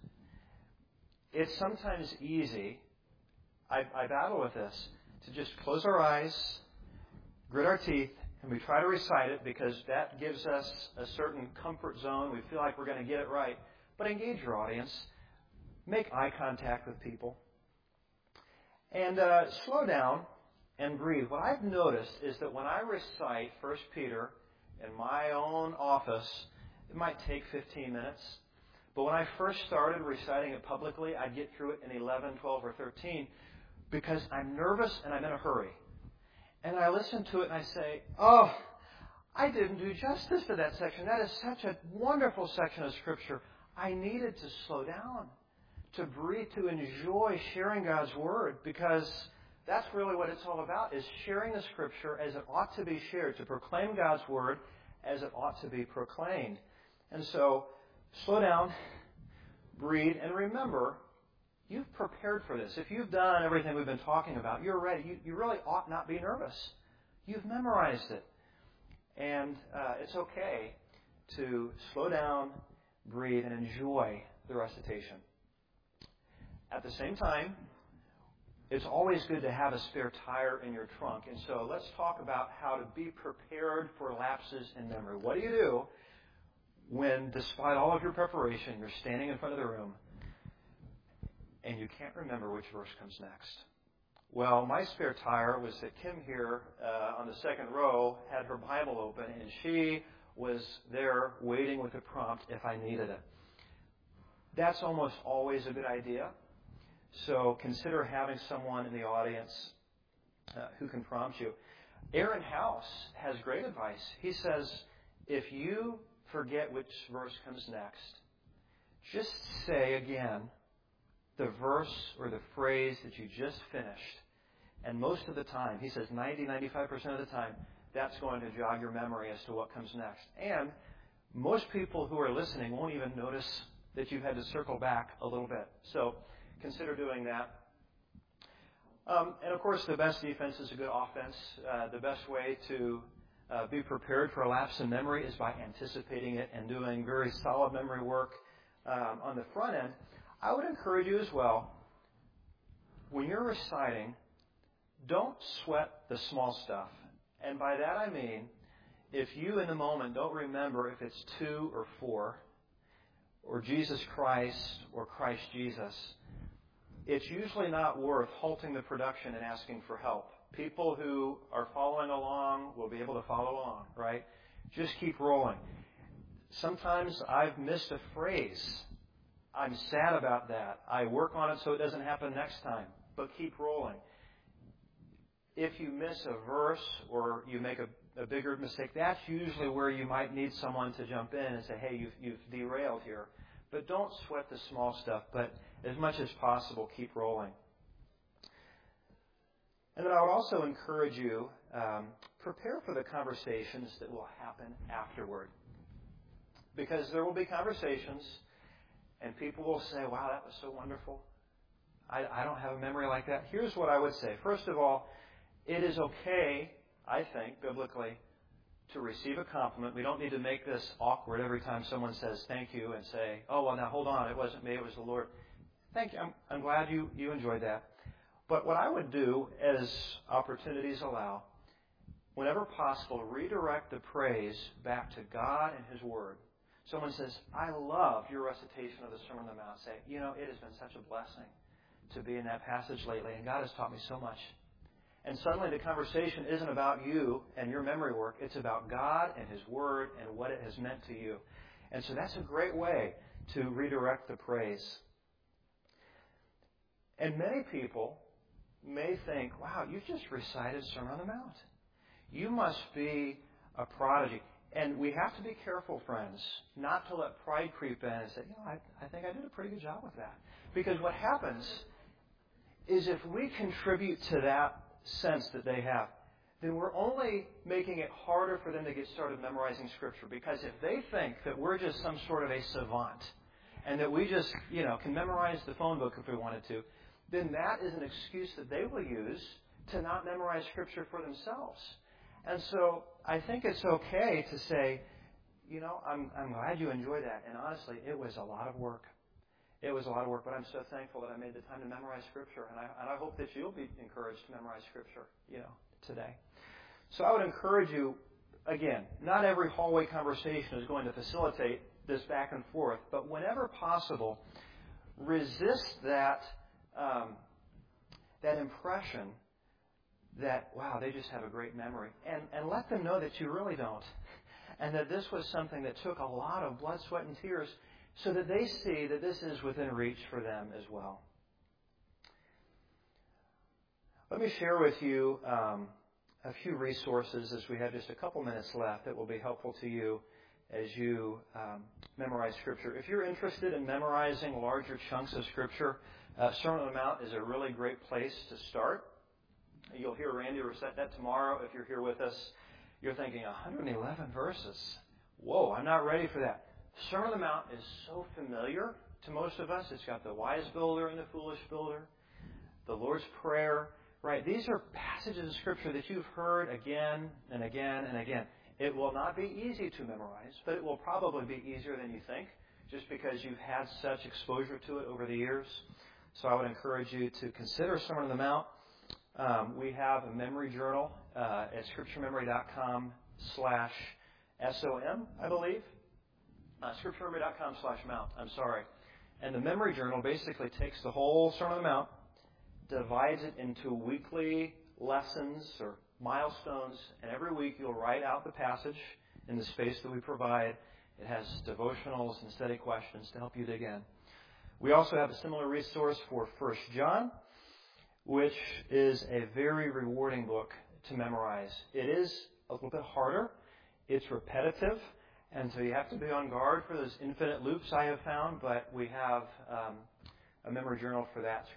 It's sometimes easy, I battle with this, to just close our eyes, grit our teeth, and we try to recite it because that gives us a certain comfort zone. We feel like we're going to get it right. But engage your audience. Make eye contact with people. And slow down and breathe. What I've noticed is that when I recite 1 Peter in my own office, it might take 15 minutes. But when I first started reciting it publicly, I'd get through it in 11, 12, or 13 because I'm nervous and I'm in a hurry. And I listen to it and I say, "Oh, I didn't do justice to that section. That is such a wonderful section of Scripture. I needed to slow down, to breathe, to enjoy sharing God's Word, because that's really what it's all about, is sharing the Scripture as it ought to be shared, to proclaim God's Word as it ought to be proclaimed." And so, slow down, breathe, and remember, you've prepared for this. If you've done everything we've been talking about, you're ready. You really ought not be nervous. You've memorized it. And it's okay to slow down, breathe, and enjoy the recitation. At the same time, it's always good to have a spare tire in your trunk. And so let's talk about how to be prepared for lapses in memory. What do you do when, despite all of your preparation, you're standing in front of the room and you can't remember which verse comes next? Well, my spare tire was that Kim here on the second row had her Bible open, and she was there waiting with a prompt if I needed it. That's almost always a good idea. So consider having someone in the audience who can prompt you. Aaron House has great advice. He says, if you forget which verse comes next, just say again the verse or the phrase that you just finished. And most of the time, he says 95% of the time, that's going to jog your memory as to what comes next. And most people who are listening won't even notice that you've had to circle back a little bit. So consider doing that. And of course, the best defense is a good offense. The best way to be prepared for a lapse in memory is by anticipating it and doing very solid memory work on the front end. I would encourage you as well, when you're reciting, don't sweat the small stuff. And by that I mean, if you in the moment don't remember if it's 2 or 4, or Jesus Christ or Christ Jesus, it's usually not worth halting the production and asking for help. People who are following along will be able to follow along, right? Just keep rolling. Sometimes I've missed a phrase. I'm sad about that. I work on it so it doesn't happen next time, but keep rolling. If you miss a verse or you make a bigger mistake, that's usually where you might need someone to jump in and say, hey, you've derailed here. But don't sweat the small stuff, but as much as possible, keep rolling. And then I would also encourage you, prepare for the conversations that will happen afterward. Because there will be conversations, and people will say, wow, that was so wonderful. I don't have a memory like that. Here's what I would say. First of all, it is okay, I think, biblically, to receive a compliment. We don't need to make this awkward every time someone says thank you and say, oh, well, now hold on, it wasn't me, it was the Lord. Thank you. I'm glad you enjoyed that. But what I would do, as opportunities allow, whenever possible, redirect the praise back to God and His Word. Someone says, I love your recitation of the Sermon on the Mount. Say, it has been such a blessing to be in that passage lately, and God has taught me so much. And suddenly the conversation isn't about you and your memory work. It's about God and His Word and what it has meant to you. And so that's a great way to redirect the praise. And many people may think, wow, you just recited Sermon on the Mount. You must be a prodigy. And we have to be careful, friends, not to let pride creep in and say, I think I did a pretty good job with that. Because what happens is if we contribute to that sense that they have, then we're only making it harder for them to get started memorizing Scripture. Because if they think that we're just some sort of a savant and that we just, can memorize the phone book if we wanted to, then that is an excuse that they will use to not memorize Scripture for themselves. And so I think it's okay to say, I'm glad you enjoyed that. And honestly, it was a lot of work. It was a lot of work, but I'm so thankful that I made the time to memorize Scripture. And I hope that you'll be encouraged to memorize Scripture, today. So I would encourage you, again, not every hallway conversation is going to facilitate this back and forth, but whenever possible, resist that impression that, wow, they just have a great memory. And let them know that you really don't. And that this was something that took a lot of blood, sweat, and tears so that they see that this is within reach for them as well. Let me share with you a few resources as we have just a couple minutes left that will be helpful to you as you memorize Scripture. If you're interested in memorizing larger chunks of Scripture, Sermon on the Mount is a really great place to start. You'll hear Randy recite that tomorrow. If you're here with us, you're thinking, 111 verses. Whoa, I'm not ready for that. Sermon on the Mount is so familiar to most of us. It's got the wise builder and the foolish builder, the Lord's Prayer, right? These are passages of Scripture that you've heard again and again and again. It will not be easy to memorize, but it will probably be easier than you think, just because you've had such exposure to it over the years. So I would encourage you to consider Sermon on the Mount. We have a memory journal at scripturememory.com/SOM, I believe. Scripturememory.com/Mount, I'm sorry. And the memory journal basically takes the whole Sermon on the Mount, divides it into weekly lessons or milestones, and every week you'll write out the passage in the space that we provide. It has devotionals and study questions to help you dig in. We also have a similar resource for 1 John, which is a very rewarding book to memorize. It is a little bit harder. It's repetitive, and so you have to be on guard for those infinite loops I have found, but we have a memory journal for that,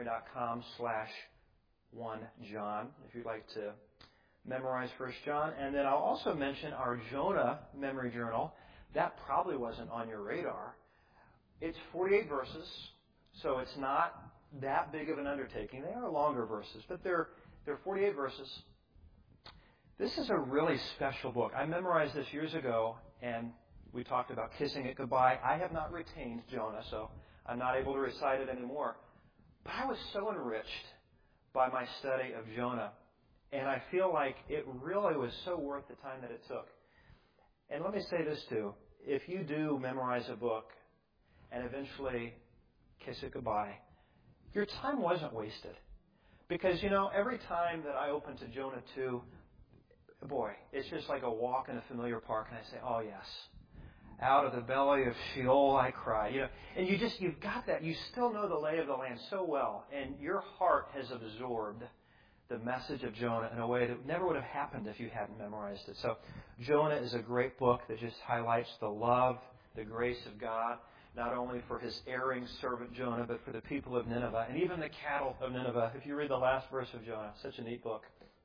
scripturememory.com/1John, if you'd like to memorize 1 John. And then I'll also mention our Jonah memory journal. That probably wasn't on your radar. It's 48 verses, so it's not that big of an undertaking. They are longer verses, but they're 48 verses. This is a really special book. I memorized this years ago, and we talked about kissing it goodbye. I have not retained Jonah, so I'm not able to recite it anymore. But I was so enriched by my study of Jonah, and I feel like it really was so worth the time that it took. And let me say this too. If you do memorize a book and eventually kiss it goodbye, your time wasn't wasted. Because, every time that I open to Jonah 2, boy, it's just like a walk in a familiar park, and I say, oh, yes. out of the belly of Sheol I cry. And you've got that. You still know the lay of the land so well, and your heart has absorbed the message of Jonah in a way that never would have happened if you hadn't memorized it. So Jonah is a great book that just highlights the love, the grace of God, not only for His erring servant Jonah, but for the people of Nineveh, and even the cattle of Nineveh. If you read the last verse of Jonah, such a neat book.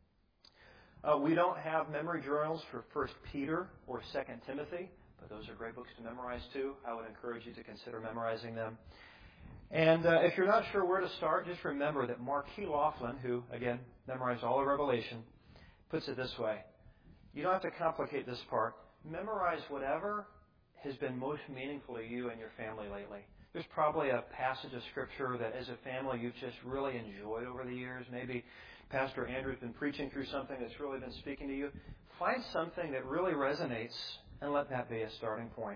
We don't have memory journals for 1 Peter or 2 Timothy, but those are great books to memorize too. I would encourage you to consider memorizing them. And if you're not sure where to start, just remember that Mark T. Laughlin, who, again, memorized all of Revelation, puts it this way. You don't have to complicate this part. Memorize whatever has been most meaningful to you and your family lately. There's probably a passage of Scripture that as a family you've just really enjoyed over the years. Maybe Pastor Andrew's been preaching through something that's really been speaking to you. Find something that really resonates and let that be a starting point.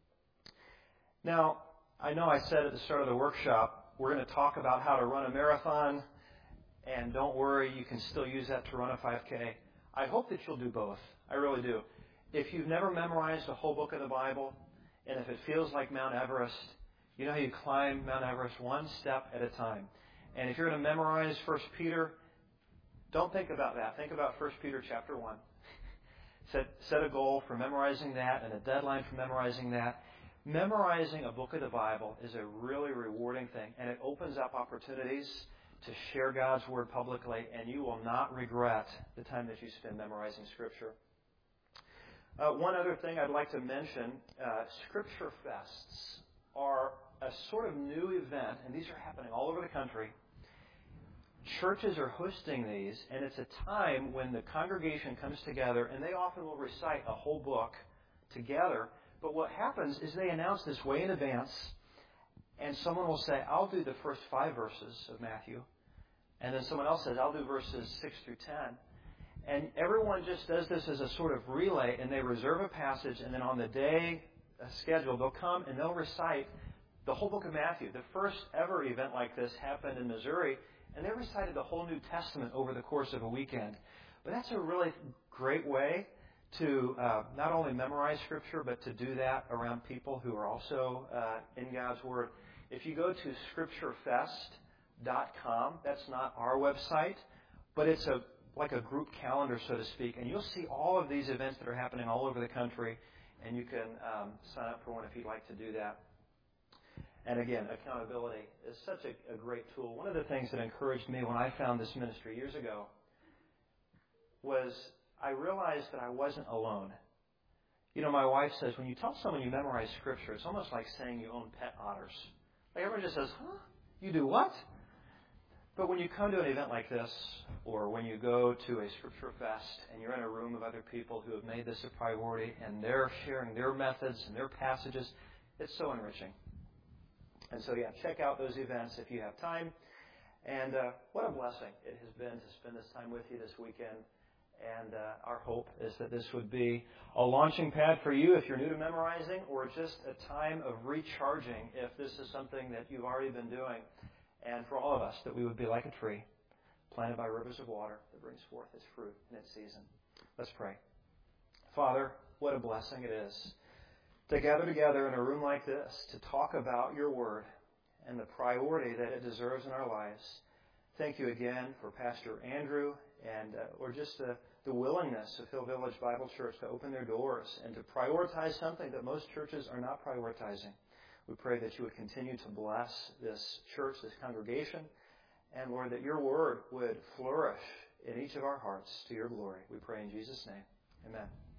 Now, I know I said at the start of the workshop, we're going to talk about how to run a marathon, and don't worry, you can still use that to run a 5K. I hope that you'll do both. I really do. If you've never memorized a whole book of the Bible, and if it feels like Mount Everest, you know how you climb Mount Everest one step at a time. And if you're going to memorize 1 Peter, don't think about that. Think about 1 Peter chapter 1. Set a goal for memorizing that and a deadline for memorizing that. Memorizing a book of the Bible is a really rewarding thing, and it opens up opportunities to share God's Word publicly, and you will not regret the time that you spend memorizing Scripture. One other thing I'd like to mention, Scripture Fests are a sort of new event, and these are happening all over the country. Churches are hosting these, and it's a time when the congregation comes together, and they often will recite a whole book together. But what happens is they announce this way in advance, and someone will say, I'll do the first 5 verses of Matthew. And then someone else says, I'll do verses 6 through 10. And everyone just does this as a sort of relay, and they reserve a passage, and then on the day scheduled, they'll come and they'll recite the whole book of Matthew. The first ever event like this happened in Missouri, and they recited the whole New Testament over the course of a weekend. But that's a really great way to not only memorize Scripture, but to do that around people who are also in God's Word. If you go to scripturefest.com, that's not our website, but it's like a group calendar, so to speak, and you'll see all of these events that are happening all over the country, and you can sign up for one if you'd like to do that. And again, accountability is such a great tool. One of the things that encouraged me when I found this ministry years ago was I realized that I wasn't alone. You know, my wife says, when you tell someone you memorize Scripture, it's almost like saying you own pet otters. Like everyone just says, huh? You do what? But when you come to an event like this, or when you go to a Scripture Fest, and you're in a room of other people who have made this a priority, and they're sharing their methods and their passages, it's so enriching. And so, check out those events if you have time. And what a blessing it has been to spend this time with you this weekend. And our hope is that this would be a launching pad for you if you're new to memorizing, or just a time of recharging if this is something that you've already been doing. And for all of us, that we would be like a tree planted by rivers of water that brings forth its fruit in its season. Let's pray. Father, what a blessing it is to gather together in a room like this to talk about your Word and the priority that it deserves in our lives. Thank you again for Pastor Andrew and or just the willingness of Hill Village Bible Church to open their doors and to prioritize something that most churches are not prioritizing. We pray that you would continue to bless this church, this congregation, and Lord, that your Word would flourish in each of our hearts to your glory. We pray in Jesus' name. Amen.